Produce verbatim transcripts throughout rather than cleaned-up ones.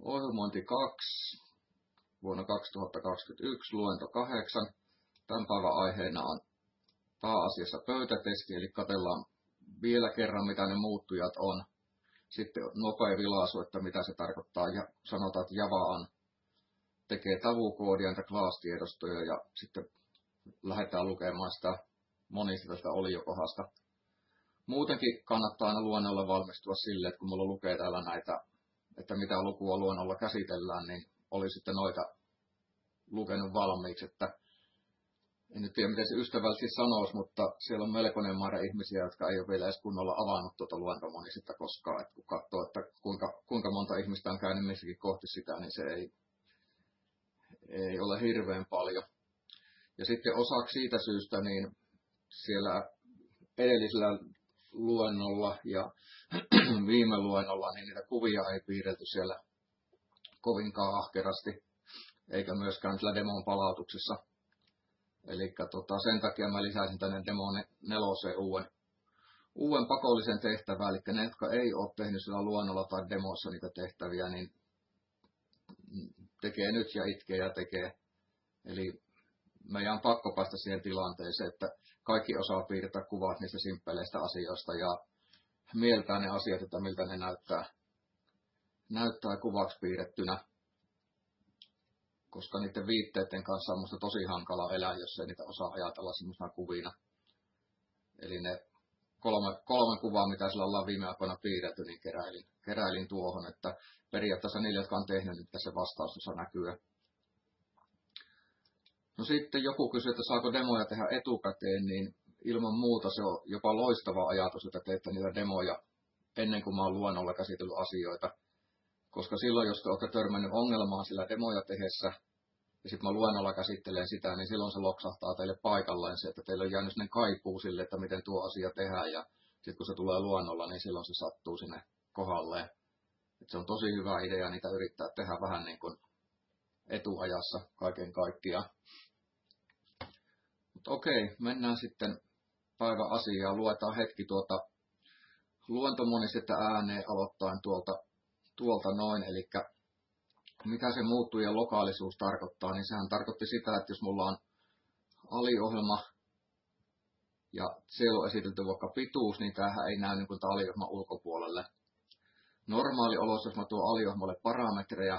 Ohjelmointi kaksi, vuonna kaksituhattakaksikymmentäyksi, luento kahdeksan. Tämän päivän aiheena on pääasiassa pöytätesti, eli katsellaan vielä kerran, mitä ne muuttujat on. Sitten nopea vilaisu, että mitä se tarkoittaa, ja sanotaan, että Java on, tekee tavukoodia, niitä class-tiedostoja, ja sitten lähdetään lukemaan sitä monista tästä oliokohdasta. Muutenkin kannattaa aina luonnolla valmistua sille, että kun mulla lukee täällä näitä, että mitä lukua luonnolla käsitellään, niin oli sitten noita lukenut valmiiksi, että en nyt tiedä, miten se ystävällisesti sanoisi, mutta siellä on melkoinen määrä ihmisiä, jotka ei ole vielä edes kunnolla avannut tuota luontomonisetta koskaan. Et kun katsoo, että kuinka, kuinka monta ihmistä on käynyt missäkin kohti sitä, niin se ei, ei ole hirveän paljon. Ja sitten osaksi siitä syystä, niin siellä edellisellä luennolla ja viime luennolla, niin niitä kuvia ei piirretty siellä kovinkaan ahkerasti, eikä myöskään sillä demon palautuksessa. Eli tota, sen takia mä lisäsin tänne Demon neloseen uuden, uuden pakollisen tehtävän, eli ne, jotka ei ole tehnyt sillä luonnolla tai demossa niitä tehtäviä, niin tekee nyt ja itkee ja tekee. Eli meidän on pakko päästä siihen tilanteeseen, että kaikki osaa piirtää kuvat niistä simppeleistä asioista ja mieltää ne asiat, että miltä ne näyttää, näyttää kuvaksi piirrettynä. Koska niiden viitteiden kanssa on musta tosi hankala elää, jos ei niitä osaa ajatella semmoisena kuvina. Eli ne kolme, kolme kuvaa, mitä sillä ollaan viime aikoina piirretty, niin keräilin, keräilin tuohon, että periaatteessa niille, jotka on tehnyt, niin tässä vastaus osaa näkyä. No sitten joku kysyy, että saako demoja tehdä etukäteen, niin ilman muuta se on jopa loistava ajatus, että teette niitä demoja ennen kuin mä oon luonnolla käsitellyt asioita. Koska silloin, jos te olette törmännyt ongelmaan sillä demoja tehdessä, ja sitten mä luennolla käsittelen sitä, niin silloin se loksahtaa teille paikalleen se, että teillä on jäänyt sinne kaipuu sille, että miten tuo asia tehdään, ja sitten kun se tulee luonnolla, niin silloin se sattuu sinne kohdalleen. Et se on tosi hyvä idea niitä yrittää tehdä vähän niin kuin etuajassa kaiken kaikkiaan. Mutta okei, mennään sitten päivän asiaan. Luetaan hetki tuota luentomonisetta ääneen aloittaen tuolta tuolta noin, eli mitä se muuttujen lokaalisuus tarkoittaa, niin sehän tarkoitti sitä, että jos mulla on aliohjelma ja siellä on esitelty vaikka pituus, niin tämähän ei näy niin kuin tämä aliohjelman ulkopuolelle. Normaali olossa, jos mä tuon aliohjelmalle parametreja,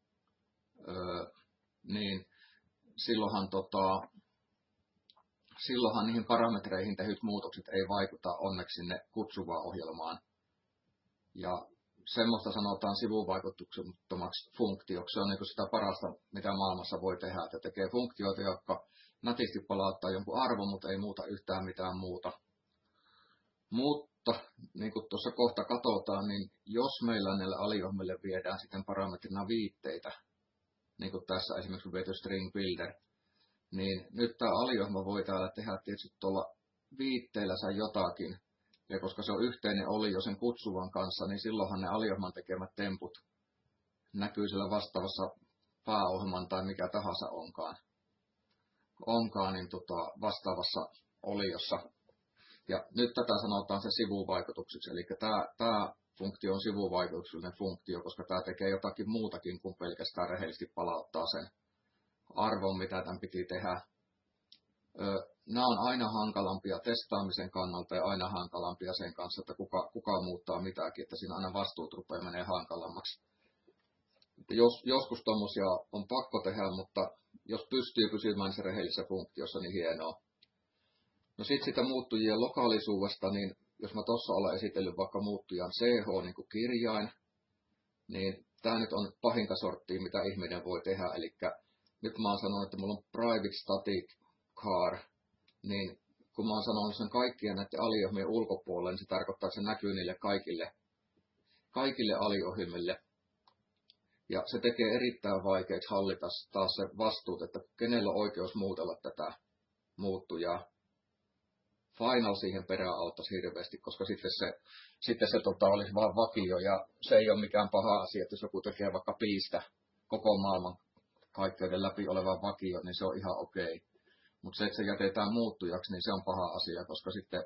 öö, niin silloinhan, tota, silloinhan niihin parametreihin tehdyt muutokset ei vaikuta onneksi sinne kutsuvaan ohjelmaan. Ja semmoista sanotaan sivuvaikutuksettomaksi funktioksi. Se on niin kuin sitä parasta, mitä maailmassa voi tehdä, että tekee funktioita, jotka nätisti palauttaa jonkun arvon, mutta ei muuta yhtään mitään muuta. Mutta, niin kuin tuossa kohta katsotaan, niin jos meillä näille aliohjelmille viedään sitten parametrina viitteitä, niin kuin tässä esimerkiksi viety string builder, niin nyt tämä aliohjelma voi täällä tehdä tietysti tuolla viitteillänsä jotakin. Ja koska se on yhteinen olio sen kutsuvan kanssa, niin silloinhan ne aliohjelman tekemät temput näkyy siellä vastaavassa pääohjelman tai mikä tahansa onkaan, onkaan niin tota, vastaavassa oliossa. Ja nyt tätä sanotaan se sivuvaikutukseksi, eli tämä, tämä funktio on sivuvaikutuksellinen funktio, koska tämä tekee jotakin muutakin kuin pelkästään rehellisesti palauttaa sen arvon, mitä tämän piti tehdä. Nämä on aina hankalampia testaamisen kannalta ja aina hankalampia sen kanssa, että kuka, kuka muuttaa mitäkin, että siinä aina vastuut rupeaa menee hankalammaksi. Jos, joskus tuommoisia on pakko tehdä, mutta jos pystyy pysymään se rehellisessä funktiossa, niin hienoa. No sitten sitä muuttujien lokaalisuudesta, niin jos mä tuossa olen esitellyt vaikka muuttujan ch, niin kuin kirjain, niin tämä nyt on pahinta sorttia, mitä ihminen voi tehdä. Eli nyt mä oon sanonut, että mulla on private static char, niin kun mä oon sanonut sen kaikkien näiden aliohjelmien ulkopuolelle, niin se tarkoittaa, että se näkyy niille kaikille, kaikille aliohjelmille. Ja se tekee erittäin vaikeaksi hallita taas se vastuut, että kenellä on oikeus muutella tätä muuttujaa. Final siihen perään auttaisi hirveästi, koska sitten se, sitten se tota, olisi vaan vakio ja se ei ole mikään paha asia, että jos joku tekee vaikka piistä koko maailman kaikkeuden läpi olevan vakio, niin se on ihan okei. Mutta se, että se jätetään muuttujaksi, niin se on paha asia, koska sitten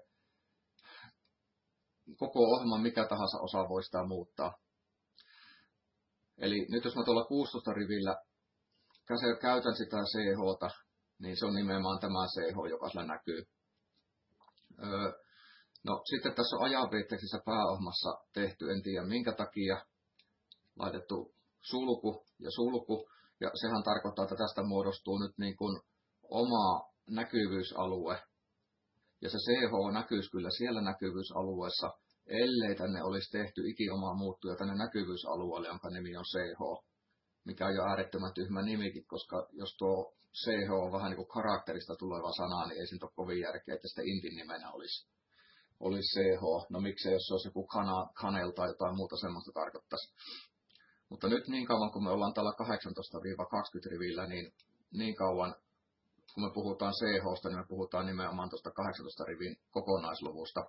koko ohjelman mikä tahansa osa voi sitä muuttaa. Eli nyt jos mä tuolla kuusitoista rivillä käytän sitä C H:ta, niin se on nimenomaan tämä C H, joka sillä näkyy. Öö, no sitten tässä on ajanviitteisessä pääohmassa tehty, en tiedä minkä takia, laitettu sulku ja sulku. Ja sehän tarkoittaa, että tästä muodostuu nyt niin kuin oma näkyvyysalue. Ja se C H näkyisi kyllä siellä näkyvyysalueessa, ellei tänne olisi tehty ikioma muuttuja tänne näkyvyysalueelle, jonka nimi on C H. Mikä on jo äärettömän tyhmä nimikin, koska jos tuo C H on vähän niin kuin karakterista tuleva sana, niin ei se ole kovin järkeä, että sitten intin nimenä olisi, olisi C H. No miksei, jos se olisi joku kana, kanel tai jotain muuta semmoista tarkoittaisi. Mutta nyt niin kauan, kun me ollaan täällä kahdeksantoista kaksikymmentä rivillä, niin niin kauan, kun me puhutaan C H:sta, niin me puhutaan nimenomaan tuosta kahdeksantoista rivin kokonaisluvusta.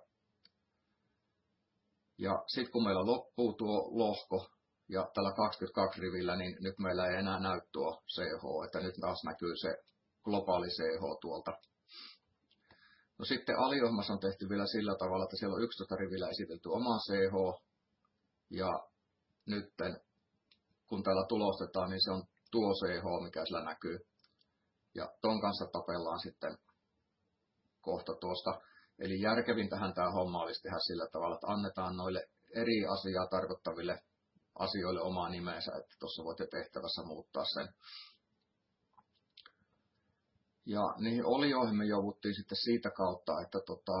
Ja sitten kun meillä loppuu tuo lohko, ja tällä kaksikymmentäkaksi rivillä, niin nyt meillä ei enää näy tuo C H, että nyt taas näkyy se globaali C H tuolta. No sitten aliohmassa on tehty vielä sillä tavalla, että siellä on yksitoista rivillä esitelty oma C H, ja nytten kun täällä tulostetaan, niin se on tuo C H, mikä sillä näkyy. Ja ton kanssa tapellaan sitten kohta tuosta. Eli järkevintähän tämä homma olisi tehdä sillä tavalla, että annetaan noille eri asiaa tarkoittaville asioille omaa nimensä, että tuossa voitte tehtävässä muuttaa sen. Ja niihin olioihin me jouduttiin sitten siitä kautta, että tota,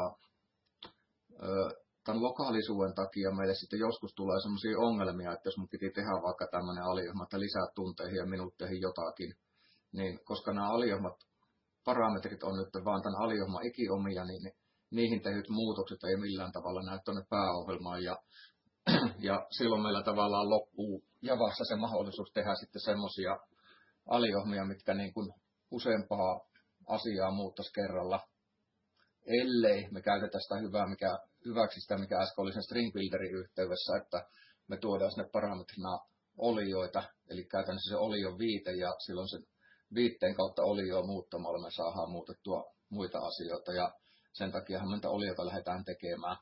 tämän lokaalisuuden takia meille sitten joskus tulee sellaisia ongelmia, että jos mun piti tehdä vaikka tämmöinen aliohma, että lisää tunteihin ja minuutteihin jotakin, niin koska nämä aliohmat, parametrit on nyt vaan tämän aliohman ikiomia, niin niihin tehdyt muutokset ei millään tavalla näy tuonne pääohjelmaan, ja, ja silloin meillä tavallaan loppuu Javassa se mahdollisuus tehdä sitten semmoisia aliohmia, mitkä niin kuin useampaa asiaa muuttaisi kerralla, ellei me käytetä sitä hyvää, mikä, hyväksi sitä, mikä äsken oli sen string builderin yhteydessä, että me tuodaan sinne parametrina olioita, eli käytännössä se olion viite, ja silloin sen viitteen kautta olioa muuttamalla me saadaan muutettua muita asioita, ja sen takia me niitä olioita lähdetään tekemään.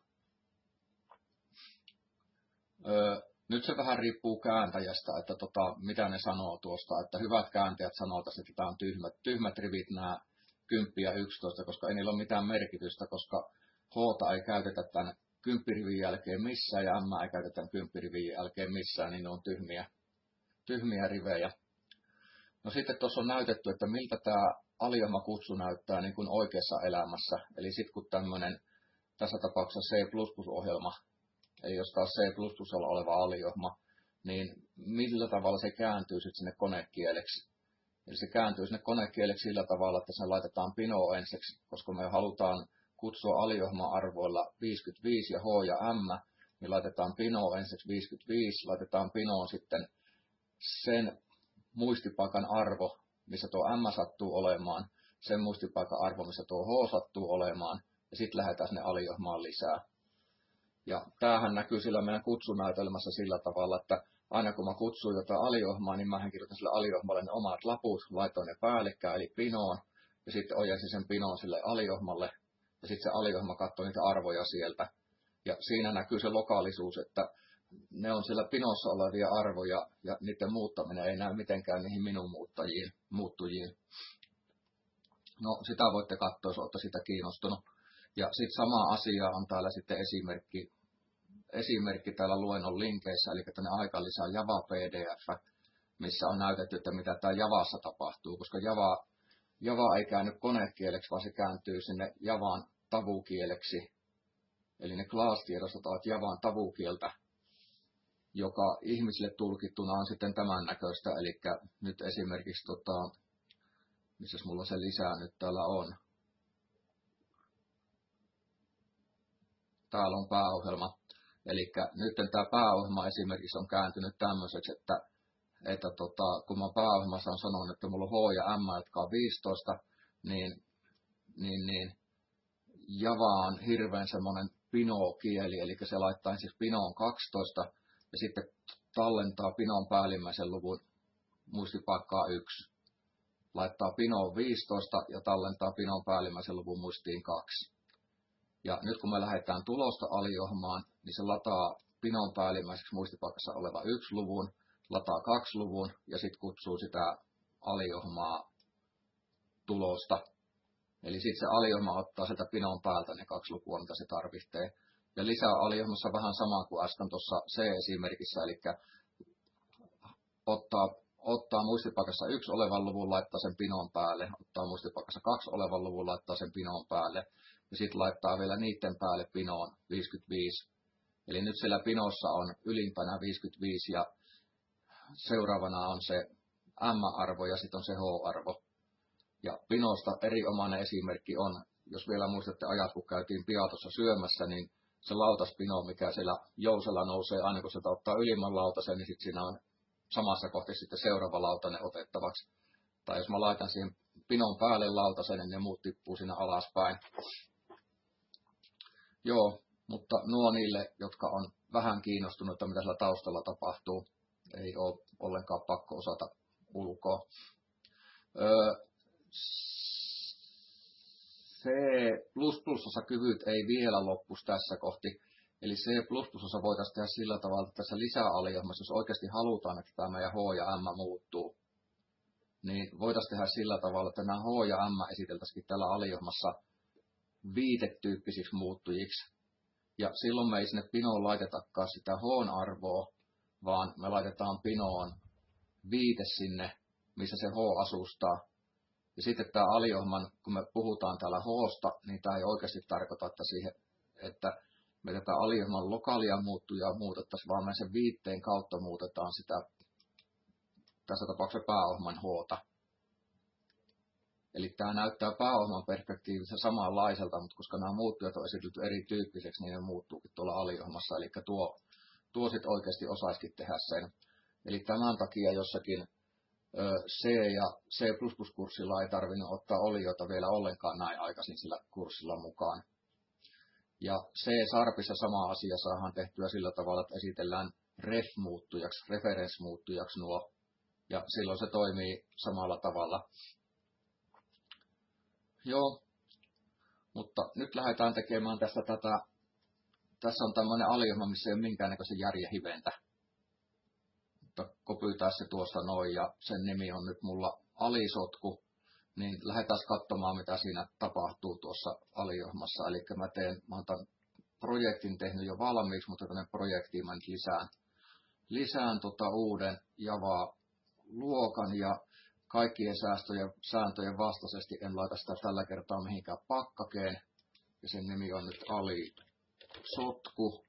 Öö, nyt se vähän riippuu kääntäjästä, että tota, mitä ne sanoo tuosta, että hyvät kääntäjät sanoo tässä, että tämä on tyhmät, tyhmät rivit nämä kymmenen ja yksitoista, koska ei niillä ole mitään merkitystä, koska H ei käytetä tämän kymppirivin jälkeen missään ja M ei käytetä kymppirivin jälkeen missään, niin ne on tyhmiä, tyhmiä rivejä. No sitten tuossa on näytetty, että miltä tämä aliohmakutsu näyttää niin kuin oikeassa elämässä. Eli sitten kun tämmöinen, tässä tapauksessa C plus plus-ohjelma, ei jos taas C plus plus oleva aliohma, niin millä tavalla se kääntyy sitten sinne konekieleksi. Eli se kääntyy sinne konekieleksi sillä tavalla, että se laitetaan pinoon ensiksi, koska me halutaan kutsua aliohma-arvoilla viisikymmentäviisi ja H ja M, niin laitetaan pinoon ensiksi viisikymmentäviisi, laitetaan pinoon sitten sen muistipaikan arvo, missä tuo M sattuu olemaan, sen muistipaikan arvo, missä tuo H sattuu olemaan, ja sitten lähdetään sinne aliohmaan lisää. Ja tämähän näkyy sillä meidän kutsunäytelmässä sillä tavalla, että aina kun mä kutsun jotain aliohmaa, niin mähän kirjoitan sille aliohmalle ne omat laput, laitoin ne päällekkäin, eli pinoon, ja sitten ojensin sen pinoon sille aliohmalle, ja sitten se aliohma katsoo niitä arvoja sieltä. Ja siinä näkyy se lokaalisuus, että ne on siellä pinossa olevia arvoja, ja niiden muuttaminen ei näy mitenkään niihin minun muuttajiin, muuttujiin. No, sitä voitte katsoa, jos olette sitä kiinnostunut. Ja sitten sama asia on täällä sitten esimerkki, esimerkki täällä luennon linkeissä, eli tänne aikalisää Java P D F, missä on näytetty, että mitä tämä Javassa tapahtuu, koska Java, Java ei käänny konekieleksi, vaan se kääntyy sinne Javan tavukieleksi. Eli ne class-tiedostot ovat Javan tavukieltä, joka ihmisille tulkittuna on sitten tämän näköistä, eli nyt esimerkiksi, tota, missä mulla se lisää nyt täällä on. Täällä on pääohjelma. Eli nyt tämä pääohjelma esimerkiksi on kääntynyt tämmöiseksi, että, että tota, kun mä pääohjelmassa on sanonut, että mulla on H ja M, jotka on viisitoista, niin, niin, niin Java on hirveän semmoinen pino-kieli, eli se laittaa siis pinoon kaksitoista ja sitten tallentaa pinon päällimmäisen luvun muistipaikkaa yksi. Laittaa pinoon viisitoista ja tallentaa pinon päällimmäisen luvun muistiin kaksi. Ja nyt kun me lähdetään tulosta aliohmaan, niin se lataa pinon päällimmäiseksi muistipaikassa oleva yksi luvun, lataa kaksi luvun ja sitten kutsuu sitä aliohmaa tulosta. Eli sitten se aliohma ottaa sieltä pinon päältä ne kaksi lukua, mitä se tarvitsee. Ja lisää aliohmassa vähän sama kuin äsken tuossa C-esimerkissä, eli ottaa, ottaa muistipaikassa yksi olevan luvun, laittaa sen pinon päälle, ottaa muistipaikassa kaksi olevan luvun, laittaa sen pinon päälle, ja sitten laittaa vielä niiden päälle pinoon viisikymmentäviisi. Eli nyt siellä pinossa on ylimpänä viisikymmentäviisi, ja seuraavana on se M-arvo, ja sitten on se H-arvo. Ja pinosta erinomainen esimerkki on, jos vielä muistatte ajat, kun käytiin Piatossa syömässä, niin se lautaspino, mikä siellä jousella nousee, aina kun se ottaa ylimmän lautasen, niin sitten siinä on samassa kohti sitten seuraava lautanen otettavaksi. Tai jos mä laitan siihen pinon päälle lautasen, niin ne muut tippuu siinä alaspäin. Joo, mutta nuo niille, jotka on vähän kiinnostuneita, mitä siellä taustalla tapahtuu, ei ole ollenkaan pakko osata ulkoa. Öö, C++:ssa kyvyt ei vielä loppuisi tässä kohti. Eli C++:ssa voitaisiin tehdä sillä tavalla, että tässä lisäaliohmassa, jos oikeasti halutaan, että tämä meidän H ja M muuttuu, niin voitaisiin tehdä sillä tavalla, että nämä H ja M esiteltäisiin tällä aliohmassa viitetyyppisiksi muuttujiksi. Ja silloin me ei sinne pinoon laitetakaan sitä H-arvoa, vaan me laitetaan pinoon viite sinne, missä se H asustaa. Ja sitten tämä aliohman, kun me puhutaan täällä H:sta, niin tämä ei oikeasti tarkoita, että, siihen, että me tätä aliohman lokaalia muuttujaa muutettaisiin, vaan me sen viitteen kautta muutetaan sitä, tässä tapauksessa pääohman H:ta. Eli tämä näyttää pääohman perspektiivissä samanlaiselta, mutta koska nämä muuttujat on esitelty erityyppiseksi, niin ne muuttuukin tuolla aliohmassa. Eli tuo, tuo sitten oikeasti osaisikin tehdä sen. Eli tämän takia jossakin C ja C++-kurssilla ei tarvinnut ottaa olioita vielä ollenkaan näin aikaisin sillä kurssilla mukaan. Ja C-sarpissa sama asia saadaan tehtyä sillä tavalla, että esitellään ref-muuttujaksi, referenssimuuttujaksi nuo, ja silloin se toimii samalla tavalla. Joo, mutta nyt lähdetään tekemään tässä tätä, tässä on tämmöinen aliohma, missä ei ole minkäännäköisen järjen hiventä. Kopytää se tuosta noin ja sen nimi on nyt mulla alisotku, niin lähdetään katsomaan mitä siinä tapahtuu tuossa aliohmassa. Eli mä teen, mä oon tämän projektin tehnyt jo valmiiksi, mutta tänne projektiin mä nyt lisään, lisään tota uuden Java-luokan ja kaikkien säästöjen, sääntöjen vastaisesti en laita sitä tällä kertaa mihinkään pakkakeen. Ja sen nimi on nyt alisotku.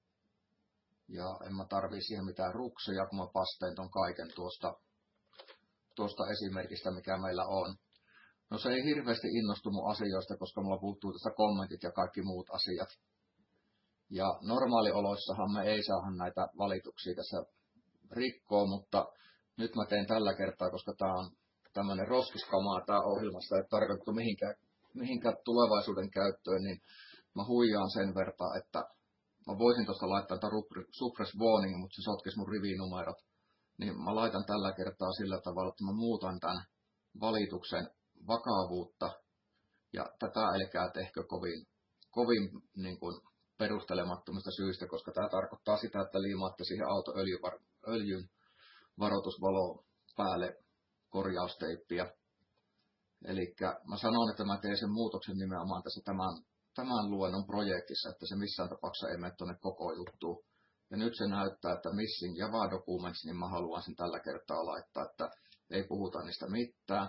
Ja en mä tarvii siihen mitään rukseja, kun mä pasteen ton kaiken tuosta, tuosta esimerkistä, mikä meillä on. No se ei hirveästi innostu mun asioista, koska mulla puuttuu tästä kommentit ja kaikki muut asiat. Ja normaalioloissahan me ei saada näitä valituksia tässä rikkoa, mutta nyt mä teen tällä kertaa, koska tää on tämmönen roskiskamaa tää ohjelmassa, ei tarkoitettu mihinkään, mihinkään tulevaisuuden käyttöön, niin mä huijaan sen verran, että mä voisin tuosta laittaa tätä suppress warning, mutta se sotkisi mun rivinumerot. Niin mä laitan tällä kertaa sillä tavalla, että mä muutan tämän valituksen vakavuutta. Ja tätä älkää tehkö kovin, kovin niin kuin perustelemattomista syistä, koska tämä tarkoittaa sitä, että liimaatte siihen autoöljyn varoitusvalo päälle korjausteippiä. Eli mä sanon, että mä teen sen muutoksen nimenomaan tässä tämän, tämän luennon projektissa, että se missään tapauksessa ei mene tuonne koko juttuun. Ja nyt se näyttää, että missing Java Documents, niin mä haluan sen tällä kertaa laittaa, että ei puhuta niistä mitään.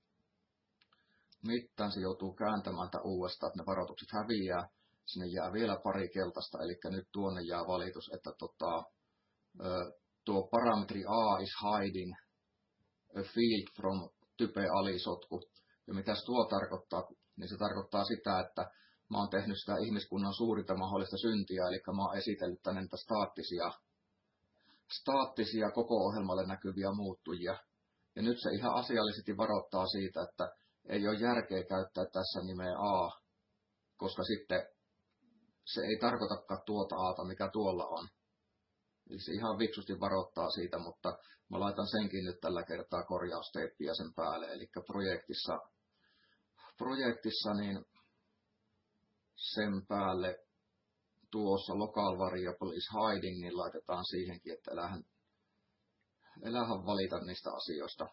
Mittaan se joutuu kääntämään uudestaan, että ne varoitukset häviää. Sinne jää vielä pari keltaista, eli nyt tuonne jää valitus, että tota, tuo parametri A is hiding a field from type alisotku. Ja mitäs tuo tarkoittaa? Niin se tarkoittaa sitä, että mä oon tehnyt sitä ihmiskunnan suurinta mahdollista syntiä, eli mä oon esitellyt tänne niitä staattisia, staattisia koko ohjelmalle näkyviä muuttujia. Ja nyt se ihan asiallisesti varoittaa siitä, että ei ole järkeä käyttää tässä nimeä A, koska sitten se ei tarkoitakaan tuota Aata, mikä tuolla on. Eli se ihan viksusti varoittaa siitä, mutta mä laitan senkin nyt tällä kertaa korjausteippiä sen päälle. Eli projektissa, projektissa niin sen päälle tuossa local variable is hiding, niin laitetaan siihenkin, että älähän, elähän valita niistä asioista.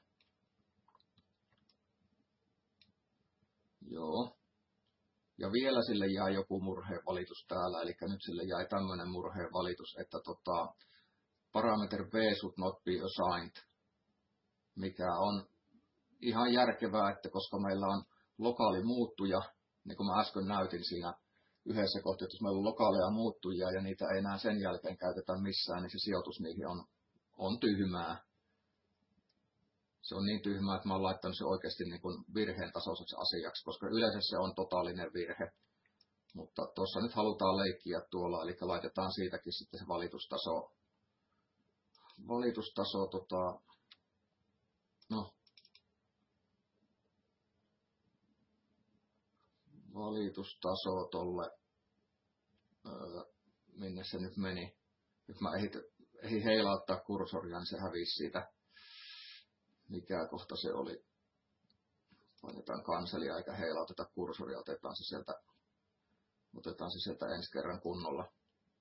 Joo. Ja vielä sille jäi joku murheen valitus täällä, eli nyt sille jäi tämmöinen murheen valitus, että tota, parameter b should not be assigned, mikä on ihan järkevää, että koska meillä on lokaali muuttuja, niin kuin mä äsken näytin siinä yhdessä kohtaa, että jos meillä on lokaaleja muuttujia ja niitä ei enää sen jälkeen käytetä missään, niin se sijoitus niihin on, on tyhmää. Se on niin tyhmää, että mä oon laittanut se oikeasti niin kuin virheen tasoiseksi asiaksi, koska yleensä se on totaalinen virhe. Mutta tuossa nyt halutaan leikkiä tuolla, eli laitetaan siitäkin sitten se valitustaso. Valitustaso, tota, no, valitustaso tolle, öö, minne se nyt meni. Nyt mä ehdin, ehdin heilauttaa kursoria, niin se hävisi siitä. Mikä kohta se oli? Painetaan kanselia eikä heilauteta kursoria, otetaan se sieltä, otetaan se sieltä ensi kerran kunnolla.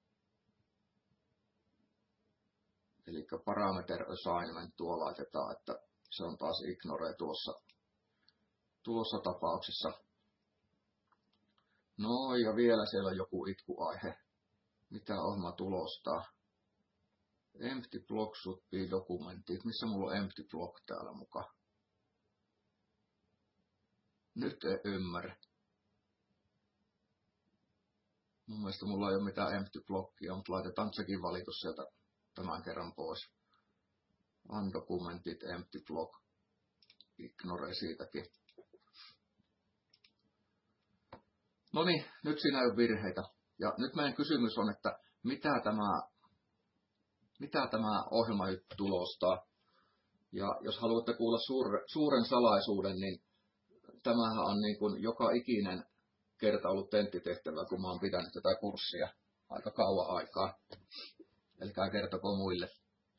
Eli parameter assignment tuo laitetaan, että se on taas ignore tuossa, tuossa tapauksessa. No ja vielä siellä on joku itkuaihe. Mitä ohjelma tulostaa? Empty block should be documented. Missä mulla on empty block täällä mukaan? Nyt ei ymmärrä. Mun mielestä mulla ei ole mitään empty blockia, mutta laitetaan sekin valitus sieltä tämän kerran pois. Undocumented empty block. Ignore siitäkin. No niin, nyt siinä ei ole virheitä. Ja nyt meidän kysymys on, että mitä tämä, mitä tämä ohjelma tulostaa. Ja jos haluatte kuulla suure, suuren salaisuuden, niin tämähän on niin kuin joka ikinen kerta ollut tenttitehtävä, kun mä oon pitänyt tätä kurssia aika kauan aikaa. Elikää kertoko muille.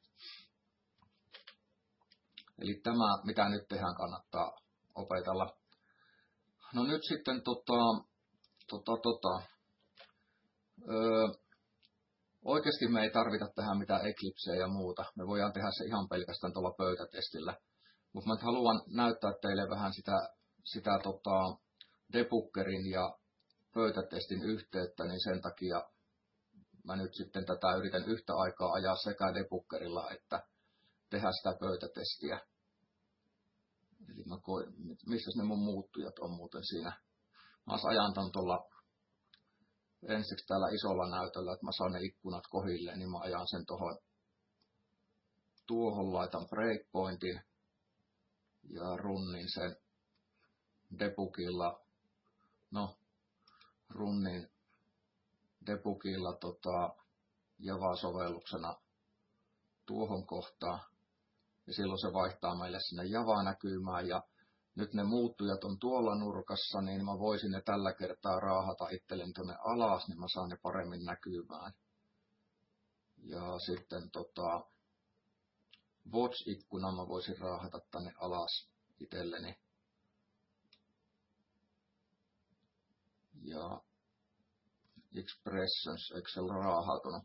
Eli tämä, mitä nyt tehdään, kannattaa opetella. No nyt sitten tota, tota, tota. Öö, oikeasti me ei tarvita tähän mitään Eclipseä ja muuta. Me voidaan tehdä se ihan pelkästään tuolla pöytätestillä. Mutta mä haluan näyttää teille vähän sitä, sitä tota, debuggerin ja pöytätestin yhteyttä, niin sen takia mä nyt sitten tätä yritän yhtä aikaa ajaa sekä debuggerilla että tehdä sitä pöytätestiä. Eli mä koin, missä ne mun muuttujat on muuten siinä. Mä ajan ton tuolla ensiksi täällä isolla näytöllä, että mä saan ne ikkunat kohilleen, niin mä ajan sen tohon, tuohon laitan breakpointin ja runnin sen debugilla, no runnin debugilla tota, Java-sovelluksena tuohon kohtaan. Ja silloin se vaihtaa meille sinne Java-näkymään ja nyt ne muuttujat on tuolla nurkassa, niin mä voisin ne tällä kertaa raahata itselleni tuonne alas, niin mä saan ne paremmin näkymään. Ja sitten tota, Watch-ikkunan mä voisin raahata tänne alas itselleni. Ja Expressions, Excel raahautunut.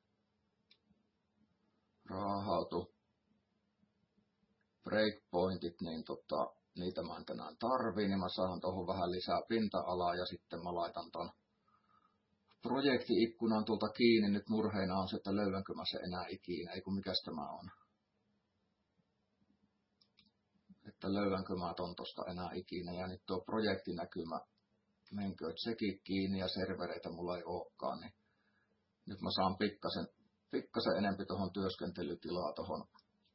Raahautu. Breakpointit, niin tota, niitä mä en tänään tarviin, niin mä saan tuohon vähän lisää pinta-alaa ja sitten mä laitan ton projekti-ikkunan tuolta kiinni. Nyt murheina on se, että löydänkö mä se enää ikinä, ei kun mikäs tämä on. Että löydänkö mä ton tosta enää ikinä ja nyt tuo projektinäkymä menkö sekin kiinni ja servereitä mulla ei olekaan, niin nyt mä saan pikkasen, pikkasen enempi tuohon työskentelytilaa tuohon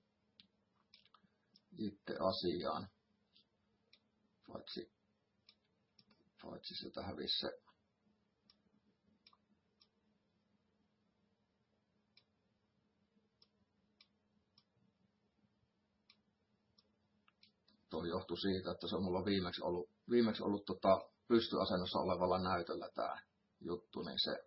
itse asiaan. Paitsi, paitsi sieltä hävisi se. Tuo johtui siitä, että se on mulla viimeksi ollut, viimeksi ollut tota pystyasennossa olevalla näytöllä tää juttu, niin se.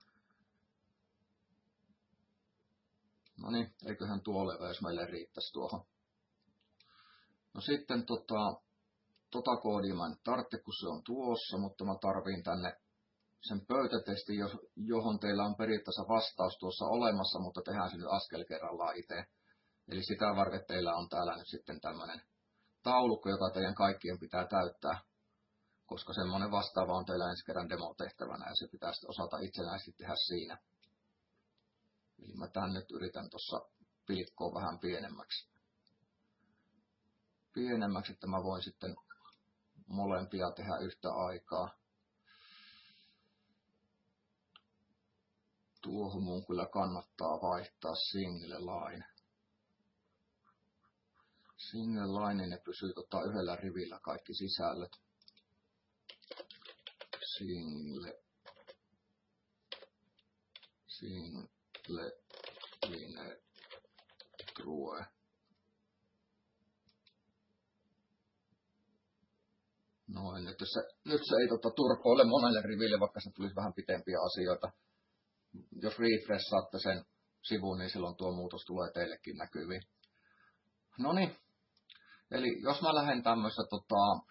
No niin, eiköhän tuo ole, jos meille riittäisi tuohon. No sitten tota, tota koodia mä en tarvitse, kun se on tuossa, mutta mä tarviin tänne sen pöytätestin, johon teillä on periaatteessa vastaus tuossa olemassa, mutta tehdään se nyt askel kerrallaan itse. Eli sitä varten teillä on täällä nyt sitten tämmöinen taulukko, joka teidän kaikkien pitää täyttää, koska semmoinen vastaava on teillä ensi kerran demotehtävänä ja se pitää sitten osata itsenäisesti tehdä siinä. Eli mä tän nyt yritän tuossa pilkkoa vähän pienemmäksi. Pienemmäksi, että mä voin sitten molempia tehdä yhtä aikaa. Tuohon mun kyllä kannattaa vaihtaa single line. Single line, niin ne pysyy tota yhdellä rivillä kaikki sisällöt. Single. Single. Line. True. Noin, nyt se, nyt se ei tota turpoile monelle riville, vaikka se tulisi vähän pitempiä asioita. Jos refreshaatte sen sivun, niin silloin tuo muutos tulee teillekin näkyviin. Noniin, eli jos mä lähden tämmöistä tota,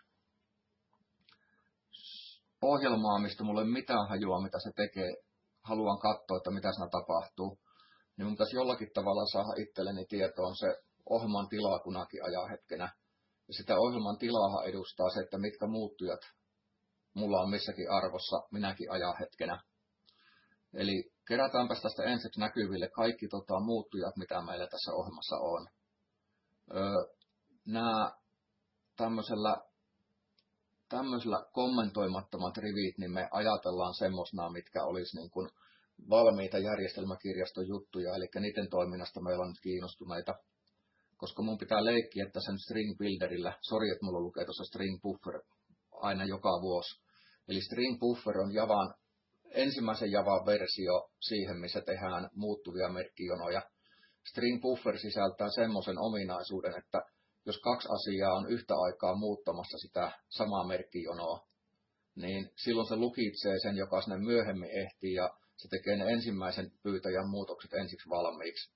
ohjelmaa, mistä mulla ei ole mitään hajua, mitä se tekee, haluan katsoa, että mitä siinä tapahtuu, niin mun pitäisi jollakin tavalla saada itselleni tietoon se ohjelman tilaa kunakin ajanhetkenä. Ja sitä ohjelman tilaahan edustaa se, että mitkä muuttujat mulla on missäkin arvossa minäkin ajanhetkenä. Eli kerätäänpä tästä ensiksi näkyville kaikki tota, muuttujat, mitä meillä tässä ohjelmassa on. Öö, nämä tämmöisellä, tämmöisellä kommentoimattomat rivit, niin me ajatellaan semmoisena, mitkä olisi niin kuin valmiita järjestelmäkirjaston juttuja, eli niiden toiminnasta meillä on nyt kiinnostuneita. Koska mun pitää leikkiä, että sen string builderillä, sori, että mulla lukee tuossa string buffer aina joka vuosi. Eli string buffer on Javan, ensimmäisen Javan versio siihen, missä tehdään muuttuvia merkkijonoja. String buffer sisältää semmoisen ominaisuuden, että jos kaksi asiaa on yhtä aikaa muuttamassa sitä samaa merkkijonoa, niin silloin se lukitsee sen, joka sinne myöhemmin ehtii, ja se tekee ne ensimmäisen pyytäjän muutokset ensiksi valmiiksi.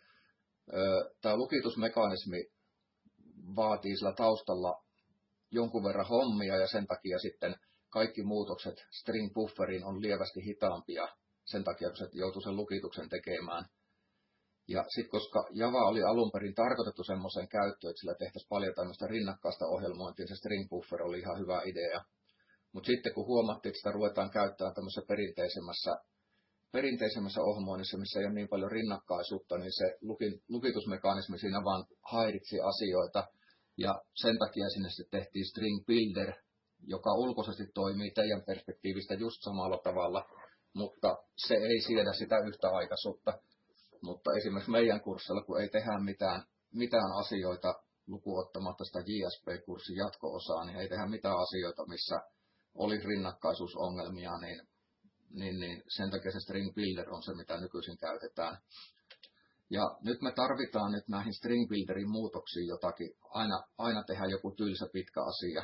Tämä lukitusmekanismi vaatii sillä taustalla jonkun verran hommia ja sen takia sitten kaikki muutokset string bufferiin on lievästi hitaampia sen takia, kun se joutuu sen lukituksen tekemään. Ja sitten koska Java oli alun perin tarkoitettu semmoisen käyttöön, että sillä tehtäisiin paljon tämmöistä rinnakkaista ohjelmointia, se string buffer oli ihan hyvä idea. Mutta sitten kun huomattiin, että sitä ruvetaan käyttämään tämmöisessä perinteisemmässä perinteisemmässä ohjelmoinnissa, missä ei ole niin paljon rinnakkaisuutta, niin se lukitusmekanismi siinä vaan häiritsi asioita. Ja sen takia sinne sitten tehtiin string builder, joka ulkoisesti toimii teidän perspektiivistä just samalla tavalla, mutta se ei siedä sitä yhtäaikaisuutta. Mutta esimerkiksi meidän kurssilla, kun ei tehdä mitään, mitään asioita lukuottamatta sitä J S P-kurssin jatko-osaa, niin ei tehdä mitään asioita, missä olisi rinnakkaisuusongelmia, niin Niin, niin sen takia se string builder on se, mitä nykyisin käytetään. Ja nyt me tarvitaan nyt näihin string builderin muutoksiin jotakin, aina, aina tehdä joku tylsä pitkä asia.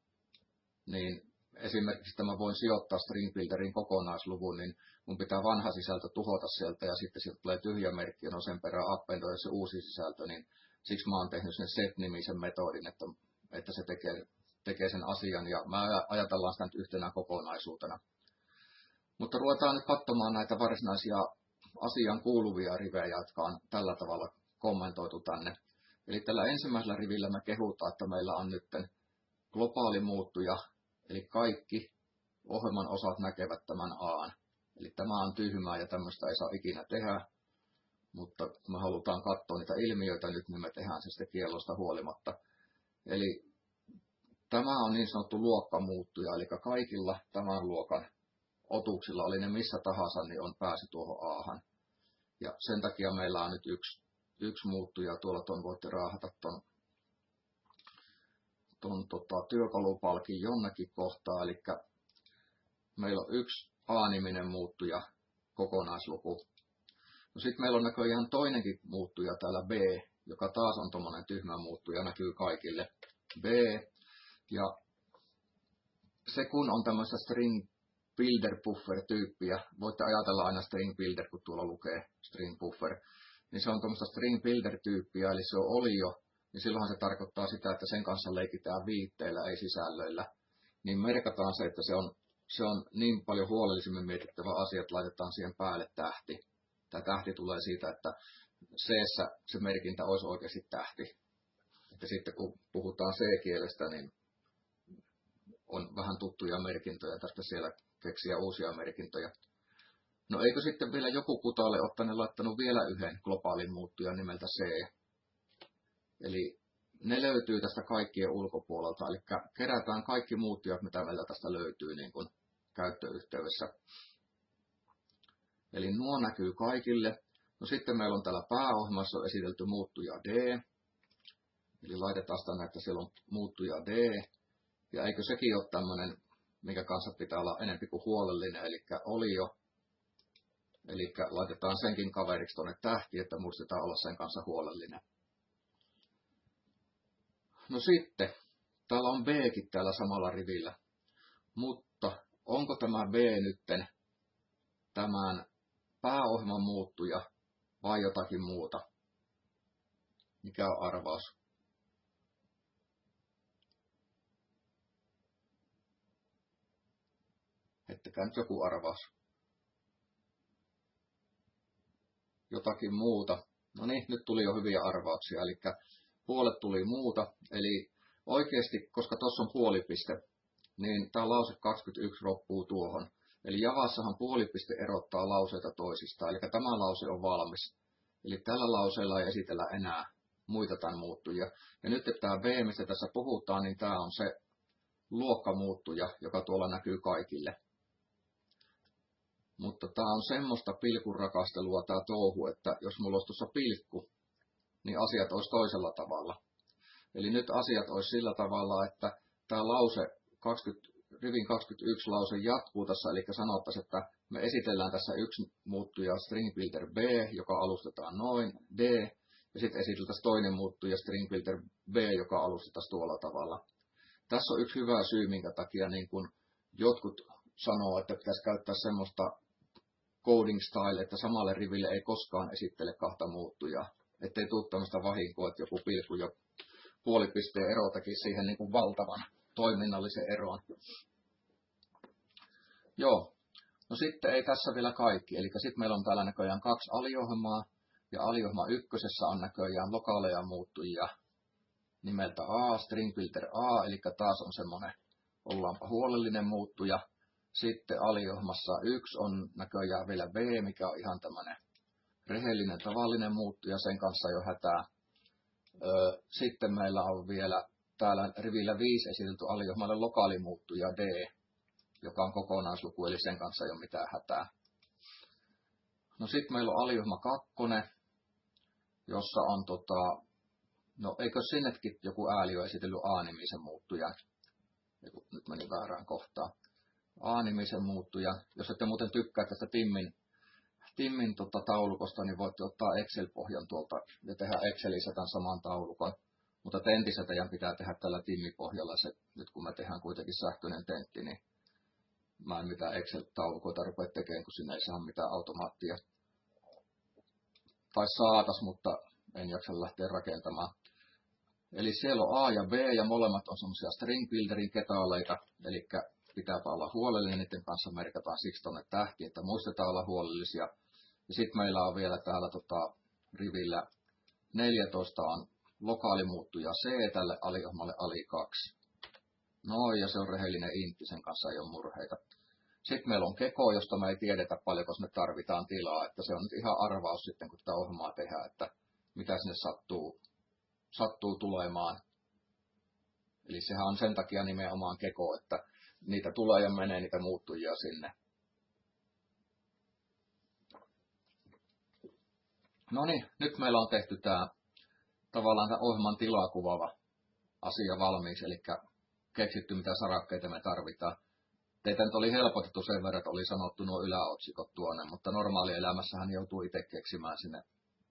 Niin esimerkiksi että mä voin sijoittaa string builderin kokonaisluvun, niin mun pitää vanha sisältö tuhota sieltä ja sitten sieltä tulee tyhjä merkki ja no sen perään appentoida se uusi sisältö, niin siksi mä oon tehnyt sen set-nimisen metodin, että, että se tekee, tekee sen asian ja mä ajatellaan sitä nyt yhtenä kokonaisuutena. Mutta ruvetaan nyt katsomaan näitä varsinaisia asian kuuluvia rivejä, jotka on tällä tavalla kommentoitu tänne. Eli tällä ensimmäisellä rivillä me kehutaan, että meillä on nyt globaali muuttuja, eli kaikki ohjelman osat näkevät tämän A:n. Eli tämä on tyhmää ja tämmöistä ei saa ikinä tehdä, mutta kun me halutaan katsoa niitä ilmiöitä nyt, niin me tehdään se sitten kiellosta huolimatta. Eli tämä on niin sanottu luokkamuuttuja, eli kaikilla tämän luokan otuksilla, oli ne missä tahansa, niin on pääsy tuohon A:han. Ja sen takia meillä on nyt yksi, yksi muuttuja, tuolla ton voitte raahata ton, ton tota, työkalupalkin jonnekin kohtaa, eli meillä on yksi A-niminen muuttuja, kokonaisluku. No sitten meillä on näköjään toinenkin muuttuja täällä B, joka taas on tommonen tyhmä muuttuja, näkyy kaikille. B, ja se kun on tämmöistä string builder buffer tyyppiä, voitte ajatella aina string builder, kun tuolla lukee string buffer, niin se on tämmöistä string builder tyyppiä, eli se on olio, niin silloinhan se tarkoittaa sitä, että sen kanssa leikitään viitteillä, ei sisällöillä. Niin merkataan se, että se on, se on niin paljon huolellisemmin mietittävä asia, että laitetaan siihen päälle tähti. Tämä tähti tulee siitä, että C-ssä se merkintä olisi oikeasti tähti. Että sitten kun puhutaan C-kielestä, niin on vähän tuttuja merkintöjä, tästä siellä keksiä uusia merkintöjä. No eikö sitten vielä joku kutalle ottanut laittanut vielä yhden globaalin muuttujan nimeltä C? Eli ne löytyy tästä kaikkien ulkopuolelta, eli kerätään kaikki muuttujat, mitä meillä tästä löytyy niin kuin käyttöyhteydessä. Eli nuo näkyy kaikille. No sitten meillä on täällä pääohjelmassa esitelty muuttuja D. Eli laitetaan tänne, että siellä on muuttuja D. Ja eikö sekin ole tämmöinen, mikä kanssa pitää olla enempi kuin huolellinen, eli oli jo. Eli laitetaan senkin kaveriksi tuonne tähti, että muistetaan olla sen kanssa huolellinen. No sitten, täällä on Bkin täällä samalla rivillä. Mutta onko tämä B nytten tämän pääohjelman muuttuja vai jotakin muuta? Mikä on arvaus? Ettekä nyt joku arvaus. Jotakin muuta. No niin, nyt tuli jo hyviä arvauksia. Eli puolet tuli muuta. Eli oikeasti, koska tuossa on puolipiste, niin tämä lause kaksikymmentäyksi loppuu tuohon. Eli Javassahan puolipiste erottaa lauseita toisistaan. Eli tämä lause on valmis. Eli tällä lauseella ei esitellä enää muita tämän muuttujia. Ja nyt että tämä B, mistä tässä puhutaan, niin tämä on se luokkamuuttuja, joka tuolla näkyy kaikille. Mutta tämä on semmoista pilkunrakastelua tämä touhu, että jos mulla olisi tuossa pilkku, niin asiat olisi toisella tavalla. Eli nyt asiat olisi sillä tavalla, että tämä lause, kaksikymmentä, rivin kaksikymmentäyksi lause jatkuu tässä, eli sanottaisiin, että me esitellään tässä yksi muuttuja string builder B, joka alustetaan noin, D, ja sitten esiteltäisiin toinen muuttuja string builder B, joka alustetaan tuolla tavalla. Tässä on yksi hyvä syy, minkä takia niin kun jotkut sanoo, että pitäisi käyttää semmoista coding style, että samalle riville ei koskaan esittele kahta muuttujaa. Ettei tule tämmöistä vahinkoa, että joku pilku ja puolipisteen ero tekisi siihen niin kuin valtavan toiminnallisen eron. Joo, no sitten ei tässä vielä kaikki. Eli sitten meillä on täällä näköjään kaksi aliohjelmaa. Ja aliohjelma ykkösessä on näköjään lokaaleja muuttujia nimeltä A, string builder A, eli taas on semmoinen, ollaanpa huolellinen muuttuja. Sitten aliohjelmassa yksi on näköjään vielä B, mikä on ihan tämmöinen rehellinen tavallinen muuttuja, sen kanssa jo hätää. Sitten meillä on vielä täällä rivillä viisi esitelty aliohjelmalle lokaalimuuttuja D, joka on kokonaisluku, eli sen kanssa ei ole mitään hätää. No sitten meillä on aliohjelma kaksi, jossa on tota, no eikö sinnekin joku ääli ole esitellyt A-nimisen muuttujan? Nyt meni väärään kohtaan. A-nimisen muuttujan. Jos ette muuten tykkää tästä Timmin, Timmin tota, taulukosta, niin voitte ottaa Excel-pohjan tuolta ja tehdä Excelissä tämän saman taulukon. Mutta tentissä teidän pitää tehdä tällä Timmi-pohjalla. Se, nyt kun me tehdään kuitenkin sähköinen tentti, niin mä en mitään Excel-taulukoita rupea tekemään, kun sinne ei saa mitään automaattia. Tai saatas, mutta en jaksa lähteä rakentamaan. Eli siellä on A ja B ja molemmat on semmoisia string builderin ketaaleita, eli pitääpä olla huolellinen, niiden kanssa merkataan siksi tuonne tähti, että muistetaan olla huolellisia. Ja sitten meillä on vielä täällä tota, rivillä neljätoista on lokaalimuuttuja C tälle aliohjelmalle ali kaksi. No ja se on rehellinen intti, sen kanssa ei ole murheita. Sitten meillä on keko, josta me ei tiedetä paljonko me tarvitaan tilaa, että se on nyt ihan arvaus sitten, kun tätä ohjelmaa tehdään, että mitä sinne sattuu, sattuu tulemaan. Eli sehän on sen takia nimenomaan keko, että niitä tulee ja menee niitä muuttujia sinne. No niin, nyt meillä on tehty tämä tavallaan tämä ohjelman tilaa kuvaava asia valmiiksi, eli keksitty mitä sarakkeita me tarvitaan. Teitä nyt oli helpotettu sen verran, että oli sanottu nuo yläotsikot tuonne, mutta normaalielämässähän joutuu itse keksimään sinne.